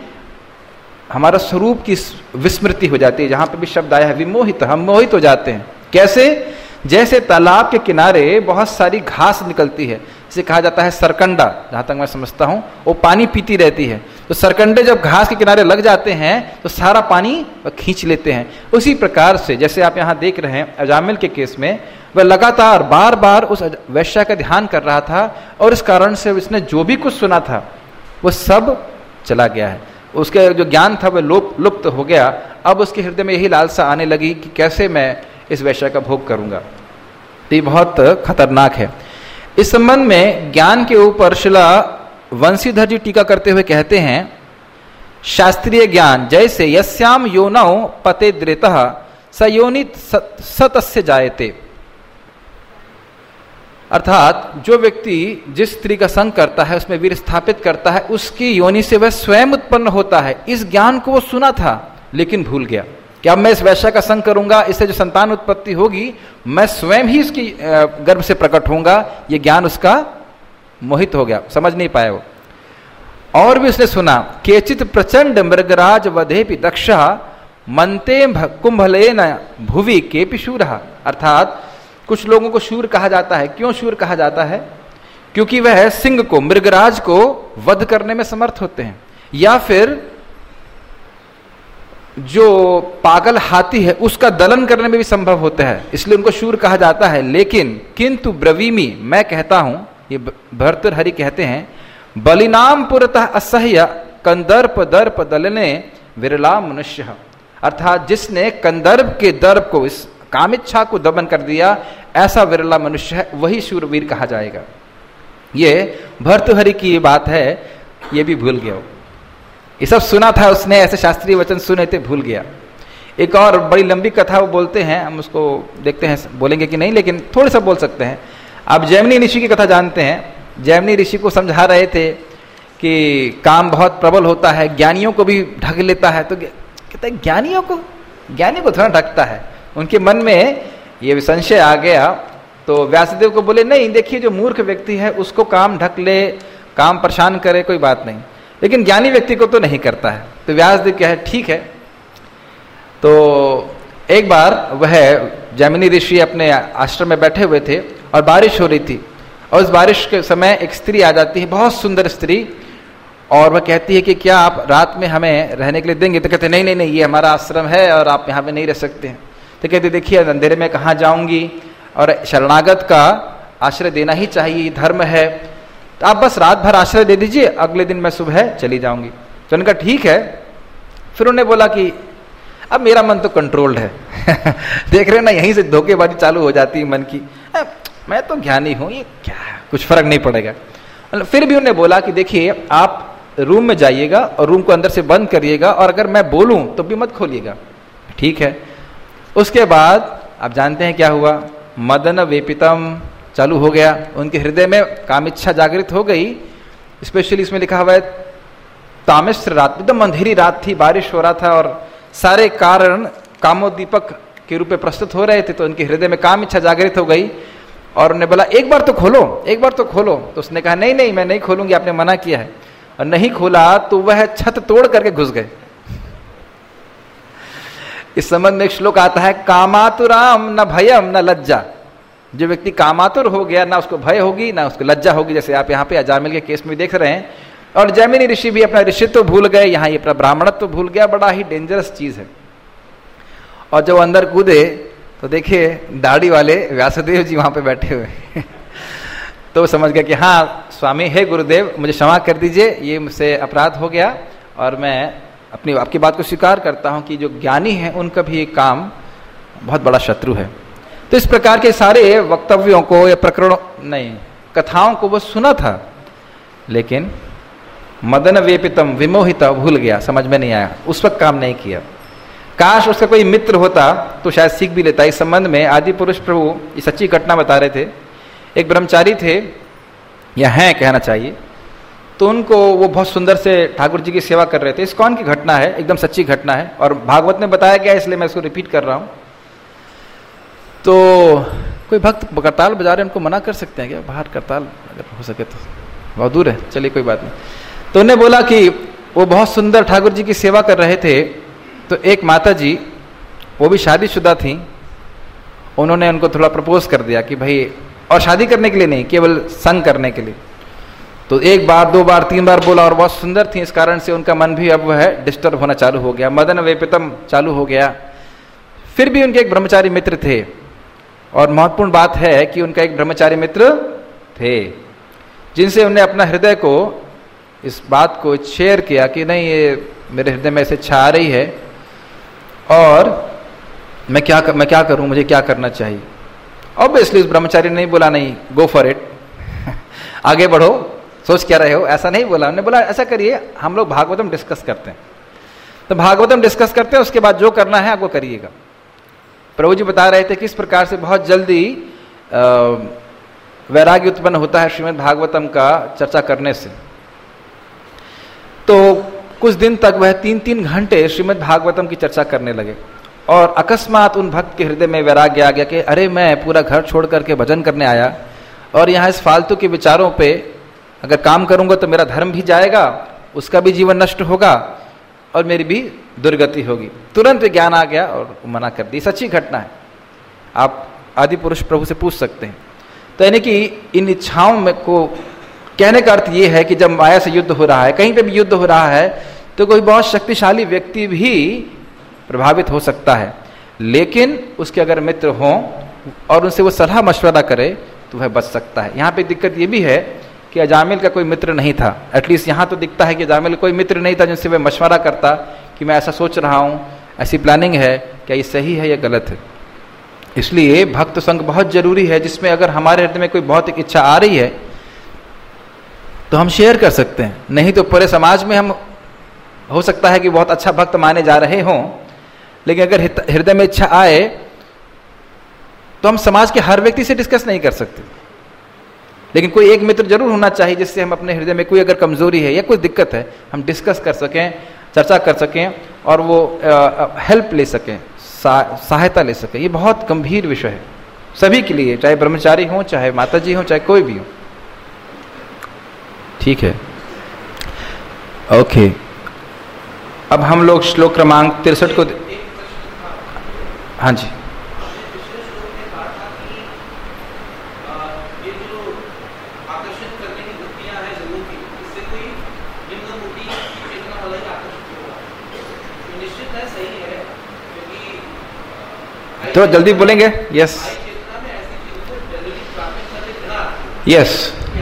हमारा स्वरूप की विस्मृति हो जाती है। जहां पे भी शब्द आया है विमोहित, हम मोहित हो जाते हैं। कैसे? जैसे तालाब के किनारे बहुत सारी घास निकलती है, इसे कहा जाता है सरकंडा, जहां तक मैं समझता हूं, वो पानी पीती रहती है। तो सरकंडे जब घास के किनारे लग जाते हैं तो सारा पानी वह खींच लेते हैं। उसी प्रकार से जैसे आप यहां देख रहे हैं अजामिल के केस में, वह लगातार बार बार उस वैश्या का ध्यान कर रहा था और इस कारण से उसने जो भी कुछ सुना था वो सब चला गया है। उसके जो ज्ञान था वह लुप्त हो गया। अब उसके हृदय में यही लालसा आने लगी कि कैसे मैं इस वैश्या का भोग करूंगा। तो ये बहुत खतरनाक है। इस संबंध में ज्ञान के ऊपर शिला वंशीधर जी टीका करते हुए कहते हैं, शास्त्रीय ज्ञान जैसे यस्याम योनौ पते द्रेतः स योनित सतस्य जायते, अर्थात जो व्यक्ति जिस स्त्री का संग करता है उसमें वीर स्थापित करता है, उसकी योनि से वह स्वयं उत्पन्न होता है। इस ज्ञान को वो सुना था लेकिन भूल गया कि अब मैं इस वैश्या का संग करूंगा, इससे जो संतान उत्पत्ति होगी मैं स्वयं ही इसकी गर्भ से प्रकट होऊंगा। ये ज्ञान उसका मोहित हो गया, समझ नहीं पाया वो। और भी उसने सुना, केचित प्रचंड मृगराज वधेपि दक्ष मनते कुंभलेन भुवि केपि शूरः, अर्थात कुछ लोगों को शूर कहा जाता है। क्यों शूर कहा जाता है? क्योंकि वह सिंह को, मृगराज को वध करने में समर्थ होते हैं, या फिर जो पागल हाथी है उसका दलन करने में भी संभव होता है, इसलिए उनको शूर कहा जाता है। लेकिन किंतु ब्रवीमी, मैं कहता हूं, ये भर्तृहरि कहते हैं, बलिनाम पुरतः असह्य कंदर्प दर्प दलने विरला मनुष्य, अर्थात जिसने कंदर्प के दर्प को, इस कामिच्छा को दमन कर दिया, ऐसा विरला मनुष्य है, वही शूरवीर कहा जाएगा। ये भर्तृहरि की ये बात है, ये भी भूल गया। ये सब सुना था उसने, ऐसे शास्त्रीय वचन सुने थे, भूल गया। एक और बड़ी लंबी कथा वो बोलते हैं, हम उसको देखते हैं बोलेंगे कि नहीं, लेकिन थोड़ी सा बोल सकते हैं। आप जैमिनी ऋषि की कथा जानते हैं। जैमिनी ऋषि को समझा रहे थे कि काम बहुत प्रबल होता है, ज्ञानियों को भी ढक लेता है। तो कहते हैं ज्ञानियों को, ज्ञानी को थोड़ा ढकता है। उनके मन में ये संशय आ गया तो व्यासदेव को बोले, नहीं देखिए, जो मूर्ख व्यक्ति है उसको काम ढक ले, काम परेशान करे, कोई बात नहीं, लेकिन ज्ञानी व्यक्ति को तो नहीं करता है। तो व्यासदेव क्या है, ठीक है। तो एक बार वह जैमिनी ऋषि अपने आश्रम में बैठे हुए थे और बारिश हो रही थी, और उस बारिश के समय एक स्त्री आ जाती है, बहुत सुंदर स्त्री, और वह कहती है कि क्या आप रात में हमें रहने के लिए देंगे? तो कहते नहीं नहीं नहीं, ये हमारा आश्रम है और आप यहाँ पे नहीं रह सकते हैं। तो कहते देखिए, अंधेरे में कहाँ जाऊंगी, और शरणागत का आश्रय देना ही चाहिए, धर्म है, तो आप बस रात भर आश्रय दे दीजिए, अगले दिन मैं सुबह चली जाऊंगी। तो उनका ठीक है। फिर उन्होंने बोला कि अब मेरा मन तो कंट्रोल्ड है देख रहे ना, यहीं से धोखेबाजी चालू हो जाती है मन की, मैं तो ज्ञानी हूं, ये क्या, कुछ फर्क नहीं पड़ेगा। फिर भी उन्होंने बोला कि देखिए, आप रूम में जाइएगा और रूम को अंदर से बंद करिएगा, और अगर मैं बोलूं तो भी मत खोलिएगा। ठीक है। उसके बाद आप जानते हैं क्या हुआ, मदन वेपितम चालू हो गया, उनके हृदय में काम इच्छा जागृत हो गई। स्पेशली इसमें लिखा हुआ है तामिश्र रात, एकदम अंधेरी रात थी, बारिश हो रहा था और सारे कारण कामोद्दीपक के रूप में प्रस्तुत हो रहे थे, तो उनके हृदय में काम इच्छा जागृत हो गई और उन्होंने बोला एक बार तो खोलो, एक बार तो खोलो। तो उसने कहा नहीं नहीं मैं नहीं खोलूंगी, आपने मना किया है। और नहीं खोला तो वह छत तोड़ करके घुस गए। इस संबंध में एक श्लोक आता है, कामातुराम न भयम न लज्जा। जो व्यक्ति कामातुर हो गया, ना उसको भय होगी ना उसको लज्जा होगी, जैसे आप यहाँ पे अजामिल के केस में देख रहे हैं। और जैमिनी ऋषि भी अपना ऋषित्व भूल गए, यहाँ ये अपना ब्राह्मणत्व भूल गया। बड़ा ही डेंजरस चीज है। और जब अंदर कूदे तो देखिए दाढ़ी वाले व्यासदेव जी वहां पे बैठे हुए तो समझ गया कि हाँ स्वामी, हे गुरुदेव मुझे क्षमा कर दीजिए, ये मुझसे अपराध हो गया और मैं अपनी आपकी बात को स्वीकार करता हूँ कि जो ज्ञानी है उनका भी एक काम बहुत बड़ा शत्रु है। तो इस प्रकार के सारे वक्तव्यों को या प्रकरणों नहीं कथाओं को वो सुना था, लेकिन मदन वेपितम विमोहित भूल गया, समझ में नहीं आया, उस वक्त काम नहीं किया। काश उसका कोई मित्र होता तो शायद सीख भी लेता। इस संबंध में आदि पुरुष प्रभु ये सच्ची घटना बता रहे थे। एक ब्रह्मचारी थे, या हैं कहना चाहिए, तो उनको वो बहुत सुंदर से ठाकुर जी की सेवा कर रहे थे। इस कौन की घटना है, एकदम सच्ची घटना है और भागवत में बताया गया, इसलिए मैं इसको रिपीट कर रहा हूँ। तो कोई भक्त करताल बजा रहे, उनको मना कर सकते हैं क्या? बाहर करताल अगर हो सके तो, बहुत दूर है, चलिए कोई बात नहीं। तो उन्हें बोला कि वो बहुत सुंदर ठाकुर जी की सेवा कर रहे थे, तो एक माता जी, वो भी शादीशुदा थी, उन्होंने उनको थोड़ा प्रपोज कर दिया कि भाई, और शादी करने के लिए नहीं, केवल संग करने के लिए। तो एक बार दो बार तीन बार बोला और बहुत सुंदर थी, इस कारण से उनका मन भी अब वह डिस्टर्ब होना चालू हो गया, मदन वेपितम चालू हो गया। फिर भी उनके एक ब्रह्मचारी मित्र थे, और महत्वपूर्ण बात है कि उनका एक ब्रह्मचारी मित्र थे जिनसे उन्हें अपना हृदय को, इस बात को शेयर किया कि नहीं ये मेरे हृदय में ऐसे इच्छा आ रही है और मैं क्या कर, मैं क्या करूं, मुझे क्या करना चाहिए। ऑब्वियसली उस ब्रह्मचारी ने नहीं बोला नहीं गो फॉर इट आगे बढ़ो, सोच क्या रहे हो, ऐसा नहीं बोला। उन्होंने बोला ऐसा करिए, हम लोग भागवतम डिस्कस करते हैं। तो भागवतम डिस्कस करते हैं, उसके बाद जो करना है आपको करिएगा। प्रभु जी बता रहे थे किस प्रकार से बहुत जल्दी वैराग्य उत्पन्न होता है श्रीमद् भागवतम का चर्चा करने से। तो कुछ दिन तक वह तीन तीन घंटे श्रीमद् भागवतम की चर्चा करने लगे, और अकस्मात उन भक्त के हृदय में वैराग्य आ गया कि अरे मैं पूरा घर छोड़ करके भजन करने आया और यहाँ इस फालतू के विचारों पे अगर काम करूंगा तो मेरा धर्म भी जाएगा, उसका भी जीवन नष्ट होगा और मेरी भी दुर्गति होगी। तुरंत ज्ञान आ गया और मना कर दी। सच्ची घटना है, आप आदि पुरुष प्रभु से पूछ सकते हैं। तो यानी कि इन इच्छाओं में को कहने का अर्थ ये है कि जब माया से युद्ध हो रहा है, कहीं पे भी युद्ध हो रहा है, तो कोई बहुत शक्तिशाली व्यक्ति भी प्रभावित हो सकता है, लेकिन उसके अगर मित्र हों और उनसे वो सलाह मशवरा करे तो वह बच सकता है। यहाँ पे दिक्कत ये भी है कि अजामिल का कोई मित्र नहीं था। एटलीस्ट यहाँ तो दिखता है कि अजामिल कोई मित्र नहीं था जिनसे वह मशवरा करता कि मैं ऐसा सोच रहा हूँ, ऐसी प्लानिंग है, क्या ये सही है या गलत है। इसलिए भक्त संग बहुत जरूरी है, जिसमें अगर हमारे हृदय में कोई बहुत एक इच्छा आ रही है तो हम शेयर कर सकते हैं। नहीं तो पूरे समाज में हम, हो सकता है कि बहुत अच्छा भक्त माने जा रहे हों, लेकिन अगर हृदय में इच्छा आए तो हम समाज के हर व्यक्ति से डिस्कस नहीं कर सकते। लेकिन कोई एक मित्र जरूर होना चाहिए जिससे हम अपने हृदय में कोई अगर कमजोरी है या कोई दिक्कत है, हम डिस्कस कर सकें, चर्चा कर सकें और वो हेल्प ले सकें, सहायता ले सकें। ये बहुत गंभीर विषय है सभी के लिए, चाहे ब्रह्मचारी हो, चाहे माता जी हो, चाहे कोई भी हो। ठीक है, ओके। अब हम लोग श्लोक क्रमांक तिरसठ को, हाँ जी, तो जल्दी बोलेंगे। यस यस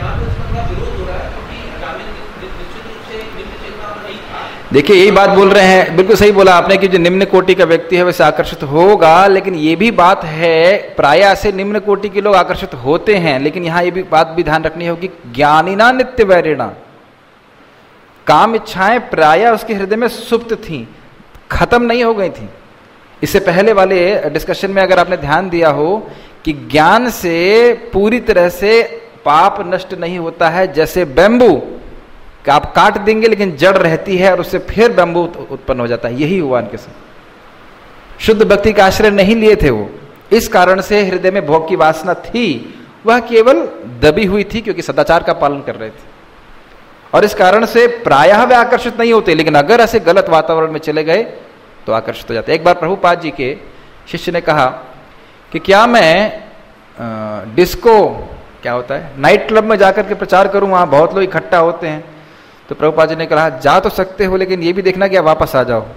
देखिए यही बात बोल रहे हैं, बिल्कुल सही बोला आपने कि जो निम्न कोटि का व्यक्ति है वैसे आकर्षित होगा, लेकिन ये भी बात है प्राय से निम्न कोटि के लोग आकर्षित होते हैं, लेकिन यहाँ ये भी बात भी ध्यान रखनी होगी, ज्ञानिना नित्य वैरिणा, काम इच्छाएं प्रायः उसके हृदय में सुप्त थीं, खत्म नहीं हो गई थीं। इससे पहले वाले डिस्कशन में अगर आपने ध्यान दिया हो कि ज्ञान से पूरी तरह से पाप नष्ट नहीं होता है, जैसे बैम्बू कि आप काट देंगे लेकिन जड़ रहती है और उससे फिर बैम्बू उत्पन्न हो जाता है, यही हुआ इनके साथ। शुद्ध भक्ति का आश्रय नहीं लिए थे वो, इस कारण से हृदय में भोग की वासना थी, वह केवल दबी हुई थी क्योंकि सदाचार का पालन कर रहे थे, और इस कारण से प्रायः वे आकर्षित नहीं होते, लेकिन अगर ऐसे गलत वातावरण में चले गए तो आकर्षित हो जाते। एक बार प्रभुपाद जी के शिष्य ने कहा कि क्या मैं आ, डिस्को क्या होता है नाइट क्लब में जाकर के प्रचार करूं, वहां बहुत लोग इकट्ठा होते हैं। तो प्रभुपाद जी ने कहा जा तो सकते हो, लेकिन ये भी देखना कि आप वापस आ जाओ।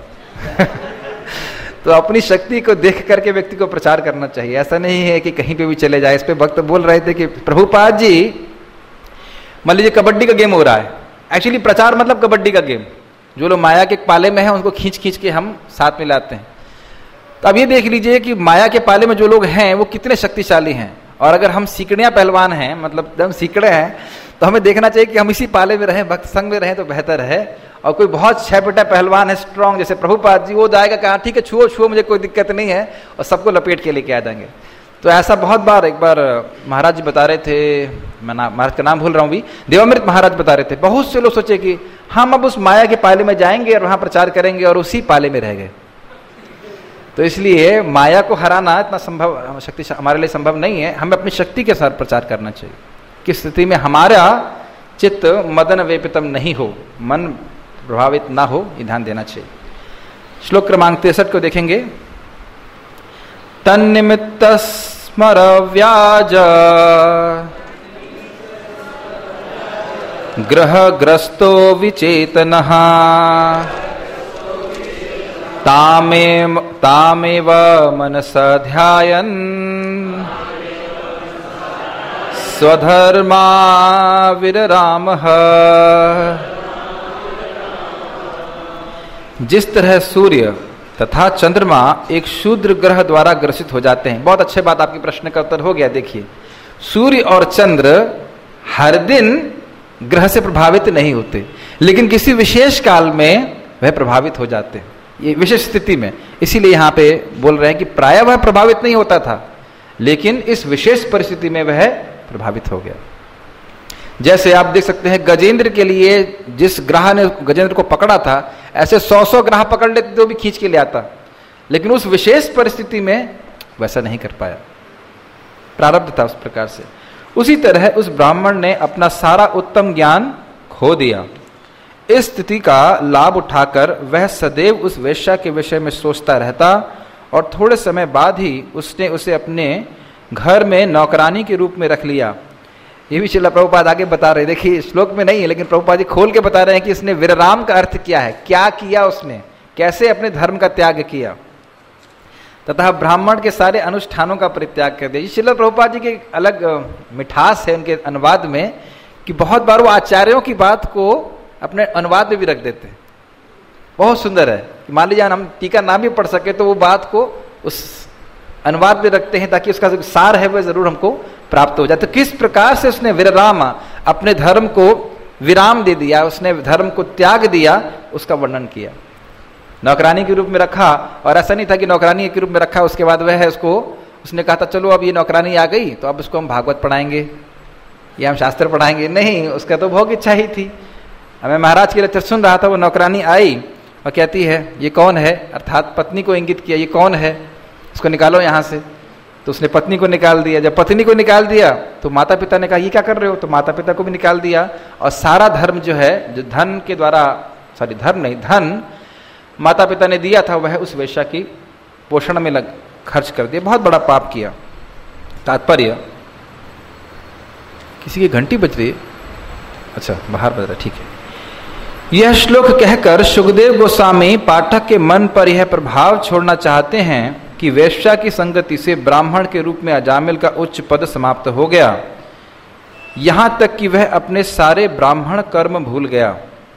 तो अपनी शक्ति को देख करके व्यक्ति को प्रचार करना चाहिए, ऐसा नहीं है कि कहीं पे भी चले जाए। इस पे भक्त बोल रहे थे कि प्रभुपाद जी, मान लीजिए कबड्डी का गेम हो रहा है, एक्चुअली प्रचार मतलब कबड्डी का गेम, जो लोग माया के पाले में हैं उनको खींच खींच के हम साथ में लाते हैं। तो अब ये देख लीजिए कि माया के पाले में जो लोग हैं वो कितने शक्तिशाली हैं, और अगर हम सीकड़ियां पहलवान हैं, मतलब एकदम सीकड़े हैं, तो हमें देखना चाहिए कि हम इसी पाले में रहें, भक्त संग में रहें तो बेहतर है। और कोई बहुत छह बेटा पहलवान है स्ट्रांग, जैसे प्रभुपाद जी, वो जाएगा कहा ठीक है छुओ छुओ मुझे कोई दिक्कत नहीं है, और सबको लपेट के लेके आ जाएंगे। तो ऐसा बहुत बार, एक बार महाराज जी बता रहे थे, मैं ना महाराज का नाम भूल रहा हूँ भी, देवामृत महाराज बता रहे थे, बहुत से लोग सोचे कि हम अब उस माया के पाले में जाएंगे और वहां प्रचार करेंगे, और उसी पाले में रह गए। तो इसलिए माया को हराना इतना संभव शक्ति हमारे लिए संभव नहीं है, हमें अपनी शक्ति के साथ प्रचार करना चाहिए, किस स्थिति में हमारा चित्त मदन वेपितम नहीं हो, मन प्रभावित ना हो, ये ध्यान देना चाहिए। श्लोक क्रमांक तिरसठ को देखेंगे। तन्निमित्त स्मर व्याज ग्रहग्रस्तो विचेतनः तामेव तामेव मनसा ध्यायन् स्वधर्मा विररामः। जिस तरह सूर्य तथा चंद्रमा एक शूद्र ग्रह द्वारा ग्रसित हो जाते हैं। बहुत अच्छे बात, आपके प्रश्न का उत्तर हो गया। देखिए, सूर्य और चंद्र हर दिन ग्रह से प्रभावित नहीं होते, लेकिन किसी विशेष काल में वह प्रभावित हो जाते हैं, ये विशेष स्थिति में। इसीलिए यहाँ पे बोल रहे हैं कि प्रायः वह प्रभावित नहीं होता था, लेकिन इस विशेष परिस्थिति में वह प्रभावित हो गया। जैसे आप देख सकते हैं, गजेंद्र के लिए जिस ग्रह ने गजेंद्र को पकड़ा था, ऐसे सौ सौ ग्रह पकड़ लेते तो भी खींच के ले आता, लेकिन उस विशेष परिस्थिति में वैसा नहीं कर पाया, प्रारब्ध था उस प्रकार से। उसी तरह उस ब्राह्मण ने अपना सारा उत्तम ज्ञान खो दिया। इस स्थिति का लाभ उठाकर वह सदैव उस वेश्या के विषय में सोचता रहता, और थोड़े समय बाद ही उसने उसे अपने घर में नौकरानी के रूप में रख लिया। ये भी श्रील प्रभुपाद आगे बता रहे, देखिए श्लोक में नहीं है, लेकिन प्रभुपाद जी खोल के बता रहे हैं कि इसने विराम का अर्थ क्या है, क्या किया उसने, कैसे अपने धर्म का त्याग किया, तथा ब्राह्मण के सारे अनुष्ठानों का परित्याग कर दिया। श्रील प्रभुपाद जी की अलग मिठास है उनके अनुवाद में, कि बहुत बार वो आचार्यों की बात को अपने अनुवाद में भी रख देते हैं। बहुत सुंदर है, मान लीजिए हम टीका ना भी पढ़ सके तो वो बात को उस अनुवाद में रखते हैं, ताकि उसका जो सार है वह जरूर हमको प्राप्त हो जाए। तो किस प्रकार से उसने विराम, अपने धर्म को विराम दे दिया, उसने धर्म को त्याग दिया, उसका वर्णन किया। नौकरानी के रूप में रखा, और ऐसा नहीं था कि नौकरानी के रूप में रखा उसके बाद वह है उसको उसने कहा था चलो अब ये नौकरानी आ गई तो अब उसको हम भागवत पढ़ाएंगे या हम शास्त्र पढ़ाएंगे। नहीं, उसका तो भोग इच्छा ही थी। हमें महाराज की लेक्चर सुन रहा था, वो नौकरानी आई और कहती है ये कौन है, अर्थात पत्नी को इंगित किया, ये कौन है, इसको निकालो यहाँ से। तो उसने पत्नी को निकाल दिया। जब पत्नी को निकाल दिया तो माता पिता ने कहा ये क्या कर रहे हो, तो माता पिता को भी निकाल दिया, और सारा धर्म जो है, जो धन के द्वारा, सॉरी धर्म नहीं, धन माता पिता ने दिया था, वह उस वेश्या की पोषण में लग खर्च कर दिया। बहुत बड़ा पाप किया। तात्पर्य, किसी की घंटी बज रही है, अच्छा बाहर बज रहा, ठीक है। यह श्लोक कहकर सुखदेव गोस्वामी पाठक के मन पर यह प्रभाव छोड़ना चाहते हैं कि वेश्या की संगति से ब्राह्मण के रूप में अजामिल का उच्च पद समाप्त हो गया, यहां तक कि वह अपने सारे ब्राह्मण कर्म भूल गया।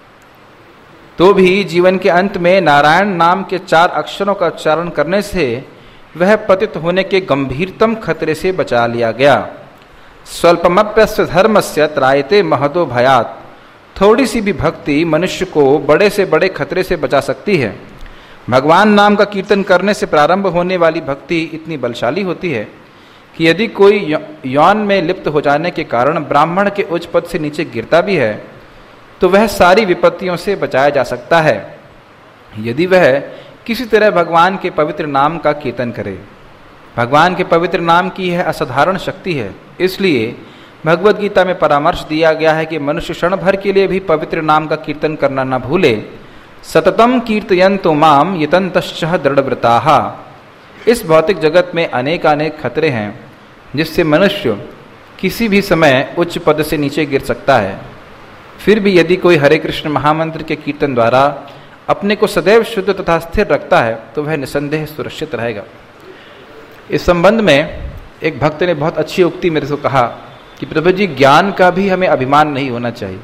तो भी जीवन के अंत में नारायण नाम के चार अक्षरों का उच्चारण करने से वह पतित होने के गंभीरतम खतरे से बचा लिया गया। स्वल्पमप्यस्य धर्मस्य त्रायते महतो भयात् थोड़ी सी भी भक्ति मनुष्य को बड़े से बड़े खतरे से बचा सकती है। भगवान नाम का कीर्तन करने से प्रारंभ होने वाली भक्ति इतनी बलशाली होती है कि यदि कोई यौन में लिप्त हो जाने के कारण ब्राह्मण के उच्च पद से नीचे गिरता भी है तो वह सारी विपत्तियों से बचाया जा सकता है यदि वह किसी तरह भगवान के पवित्र नाम का कीर्तन करे। भगवान के पवित्र नाम की यह असाधारण शक्ति है। इसलिए भगवद गीता में परामर्श दिया गया है कि मनुष्य क्षण भर के लिए भी पवित्र नाम का कीर्तन करना न भूले। सततम कीर्तयन्तो माम यतन्तश्च दृढ़व्रताः। इस भौतिक जगत में अनेक अनेक खतरे हैं जिससे मनुष्य किसी भी समय उच्च पद से नीचे गिर सकता है। फिर भी यदि कोई हरे कृष्ण महामंत्र के कीर्तन द्वारा अपने को सदैव शुद्ध तथा स्थिर रखता है तो वह निसंदेह सुरक्षित रहेगा। इस संबंध में एक भक्त ने बहुत अच्छी उक्ति मेरे को कहा कि प्रभु जी, ज्ञान का भी हमें अभिमान नहीं होना चाहिए।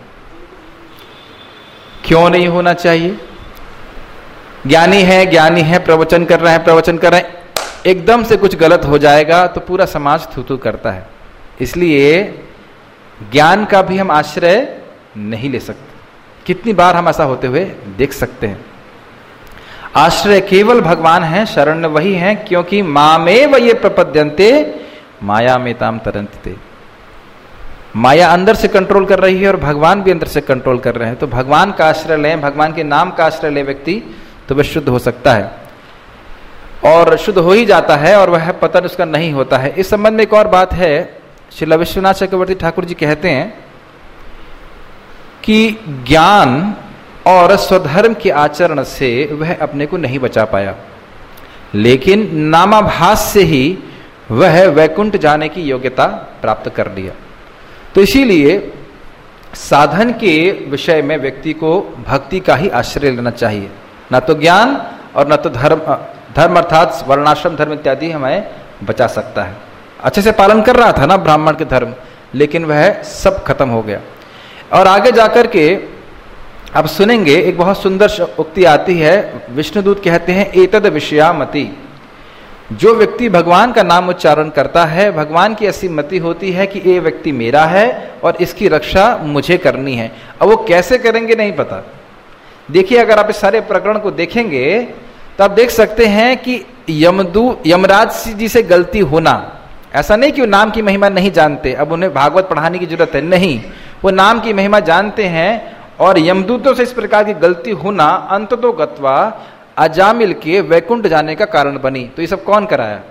क्यों नहीं होना चाहिए? ज्ञानी है ज्ञानी है प्रवचन कर रहे हैं प्रवचन कर रहे हैं, एकदम से कुछ गलत हो जाएगा तो पूरा समाज थू थू करता है। इसलिए ज्ञान का भी हम आश्रय नहीं ले सकते। कितनी बार हम ऐसा होते हुए देख सकते हैं। आश्रय केवल भगवान है, शरण वही है, क्योंकि मामेव ये प्रपद्यन्ते माया में ताम तरन्ते। माया अंदर से कंट्रोल कर रही है और भगवान भी अंदर से कंट्रोल कर रहे हैं। तो भगवान का आश्रय लें, भगवान के नाम का आश्रय ले व्यक्ति तो वह शुद्ध हो सकता है और शुद्ध हो ही जाता है और वह पतन उसका नहीं होता है। इस संबंध में एक और बात है, श्रील विश्वनाथ चक्रवर्ती ठाकुर जी कहते हैं कि ज्ञान और स्वधर्म के आचरण से वह अपने को नहीं बचा पाया, लेकिन नामाभास से ही वह वैकुंठ जाने की योग्यता प्राप्त कर लिया। तो इसीलिए साधन के विषय में व्यक्ति को भक्ति का ही आश्रय लेना चाहिए, न तो ज्ञान और न तो धर्म। धर्म अर्थात वर्णाश्रम धर्म इत्यादि हमें बचा सकता है। अच्छे से पालन कर रहा था ना ब्राह्मण के धर्म, लेकिन वह सब खत्म हो गया। और आगे जाकर के अब सुनेंगे एक बहुत सुंदर उक्ति आती है। विष्णुदूत कहते हैं एतद विषयामति। जो व्यक्ति भगवान का नाम उच्चारण करता है, भगवान की ऐसी मति होती है कि ये व्यक्ति मेरा है और इसकी रक्षा मुझे करनी है। अब वो कैसे करेंगे नहीं पता। देखिए, अगर आप इस सारे प्रकरण को देखेंगे तो आप देख सकते हैं कि यमदू यमराज जी से गलती होना, ऐसा नहीं कि वो नाम की महिमा नहीं जानते, अब उन्हें भागवत पढ़ाने की जरूरत है, नहीं, वो नाम की महिमा जानते हैं। और यमदूतों से इस प्रकार की गलती होना अंततो गत्वा अजामिल के वैकुंठ जाने का कारण बनी। तो ये सब कौन कराया?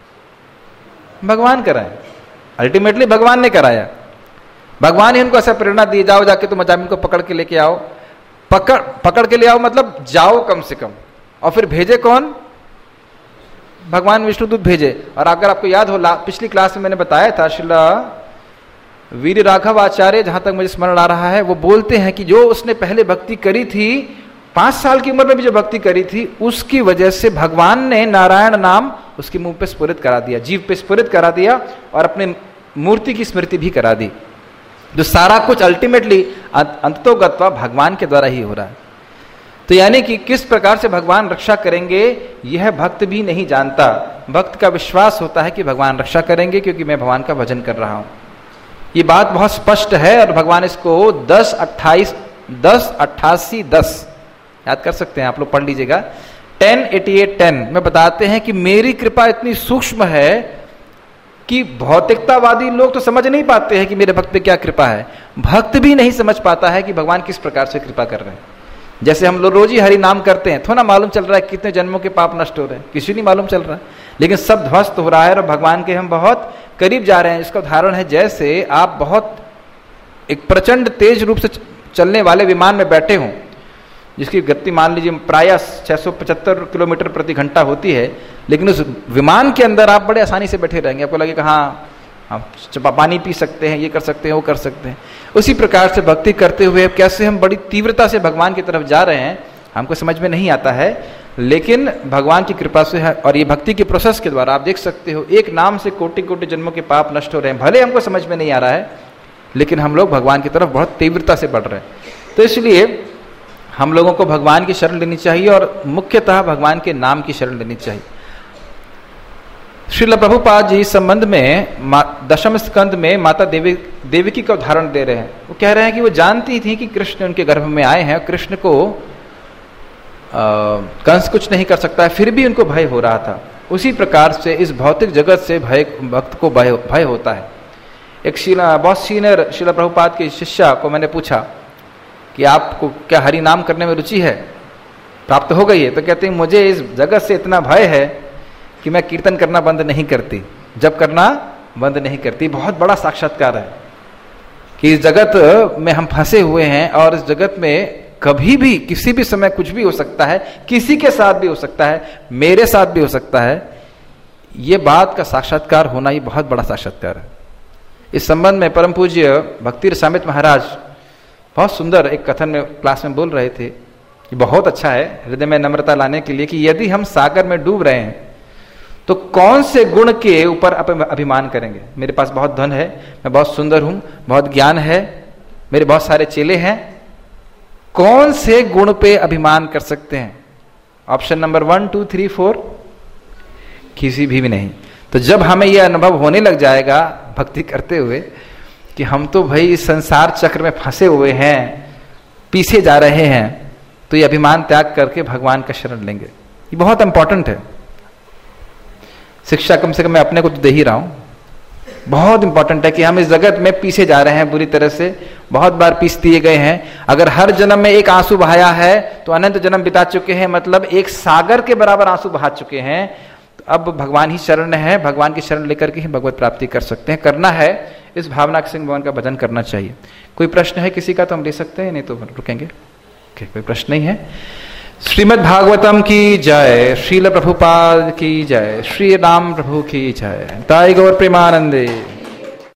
भगवान कराया। अल्टीमेटली भगवान ने कराया। भगवान ही उनको ऐसा प्रेरणा दी, जाओ जाके तुम अजामिल को पकड़ के लेके आओ। पकड़ पकड़ के ले आओ मतलब जाओ कम से कम। और फिर भेजे कौन? भगवान विष्णुदूत भेजे। और अगर आपको याद हो, पिछली क्लास में मैंने बताया था, श्रीला वीर राघव आचार्य, जहां तक मुझे स्मरण आ रहा है, वो बोलते हैं कि जो उसने पहले भक्ति करी थी, पांच साल की उम्र में भी जो भक्ति करी थी, उसकी वजह से भगवान ने नारायण नाम उसके मुंह पे स्फुरित करा दिया, जीव पे स्फुरित करा दिया और अपने मूर्ति की स्मृति भी करा दी। जो सारा कुछ अल्टीमेटली अंततोगत्वा भगवान के द्वारा ही हो रहा है। तो यानी कि किस प्रकार से भगवान रक्षा करेंगे यह भक्त भी नहीं जानता। भक्त का विश्वास होता है कि भगवान रक्षा करेंगे क्योंकि मैं भगवान का भजन कर रहा हूं। ये बात बहुत स्पष्ट है और भगवान इसको दस अट्ठाईस दस अट्ठासी दस याद कर सकते हैं, आप लोग पढ़ लीजिएगा। टेन एटी एट टेन में बताते हैं कि मेरी कृपा इतनी सूक्ष्म है कि भौतिकतावादी लोग तो समझ नहीं पाते हैं कि मेरे भक्त पे क्या कृपा है। भक्त भी नहीं समझ पाता है कि भगवान किस प्रकार से कृपा कर रहे हैं। जैसे हम लोग रोज ही हरि नाम करते हैं, थोड़ा मालूम चल रहा है कितने जन्मों के पाप नष्ट हो रहे हैं, किसी नहीं मालूम चल रहा है, लेकिन सब ध्वस्त हो रहा है और भगवान के हम बहुत करीब जा रहे हैं। इसका उदाहरण है, जैसे आप बहुत एक प्रचंड तेज रूप से चलने वाले विमान में बैठे हों, जिसकी गति मान लीजिए प्रायः छह सौ पचहत्तर किलोमीटर प्रति घंटा होती है, लेकिन उस विमान के अंदर आप बड़े आसानी से बैठे रहेंगे। आपको लगेगा हाँ हम पानी पी सकते हैं, ये कर सकते हैं, वो कर सकते हैं। उसी प्रकार से भक्ति करते हुए कैसे हम बड़ी तीव्रता से भगवान की तरफ जा रहे हैं, हमको समझ में नहीं आता है, लेकिन भगवान की कृपा से है। और ये भक्ति के प्रोसेस के द्वारा आप देख सकते हो, एक नाम से कोटि कोटि जन्मों के पाप नष्ट हो रहे हैं। भले हमको समझ में नहीं आ रहा है, लेकिन हम लोग भगवान की तरफ बहुत तीव्रता से बढ़ रहे हैं। तो इसलिए हम लोगों को भगवान की शरण लेनी चाहिए और मुख्यतः भगवान के नाम की शरण लेनी चाहिए। श्रील प्रभुपाद जी इस संबंध में दशम स्कंद में माता देवी देवकी का उदाहरण दे रहे हैं। वो कह रहे हैं कि वो जानती थी कि कृष्ण उनके गर्भ में आए हैं, कृष्ण को कंस कुछ नहीं कर सकता है, फिर भी उनको भय हो रहा था। उसी प्रकार से इस भौतिक जगत से भय भक्त को भय भय होता है। एक शिला बहुत सीनियर श्रील प्रभुपाद के शिष्या को मैंने पूछा कि आपको क्या हरि नाम करने में रुचि है, प्राप्त हो गई है? तो कहते हैं मुझे इस जगत से इतना भय है कि मैं कीर्तन करना बंद नहीं करती, जब करना बंद नहीं करती। बहुत बड़ा साक्षात्कार है कि इस जगत में हम फंसे हुए हैं और इस जगत में कभी भी किसी भी समय कुछ भी हो सकता है, किसी के साथ भी हो सकता है, मेरे साथ भी हो सकता है। ये बात का साक्षात्कार होना ये बहुत बड़ा साक्षात्कार है। इस संबंध में परम पूज्य भक्ति रसामृत महाराज बहुत सुंदर एक कथन में क्लास में बोल रहे थे कि बहुत अच्छा है हृदय में नम्रता लाने के लिए कि यदि हम सागर में डूब रहे हैं तो कौन से गुण के ऊपर अभिमान करेंगे? मेरे पास बहुत धन है, मैं बहुत सुंदर हूं, बहुत ज्ञान है, मेरे बहुत सारे चेले हैं, कौन से गुण पे अभिमान कर सकते हैं? Option number one two three four, किसी भी, भी नहीं। तो जब हमें यह अनुभव होने लग जाएगा भक्ति करते हुए कि हम तो भाई इस संसार चक्र में फंसे हुए हैं, पीछे जा रहे हैं, तो ये अभिमान त्याग करके भगवान का शरण लेंगे। ये बहुत इंपॉर्टेंट है। शिक्षा कम से कम मैं अपने को तो दे ही रहा हूं। बहुत इंपॉर्टेंट है कि हम इस जगत में पीछे जा रहे हैं बुरी तरह से, बहुत बार पीस दिए गए हैं। अगर हर जन्म में एक आंसू बहाया है तो अनंत जन्म बिता चुके हैं, मतलब एक सागर के बराबर आंसू बहा चुके हैं। तो अब भगवान ही शरण है, भगवान की शरण लेकर के ही भगवत प्राप्ति कर सकते हैं। करना है इस भावना के संग भगवान का भजन करना चाहिए। कोई प्रश्न है किसी का तो हम ले सकते हैं, नहीं तो रुकेंगे। okay, कोई प्रश्न नहीं है। श्रीमद् भागवतम की जय, श्रील प्रभुपाद की जय, श्री राम प्रभु की जय, ताई गौर प्रेमानंदे।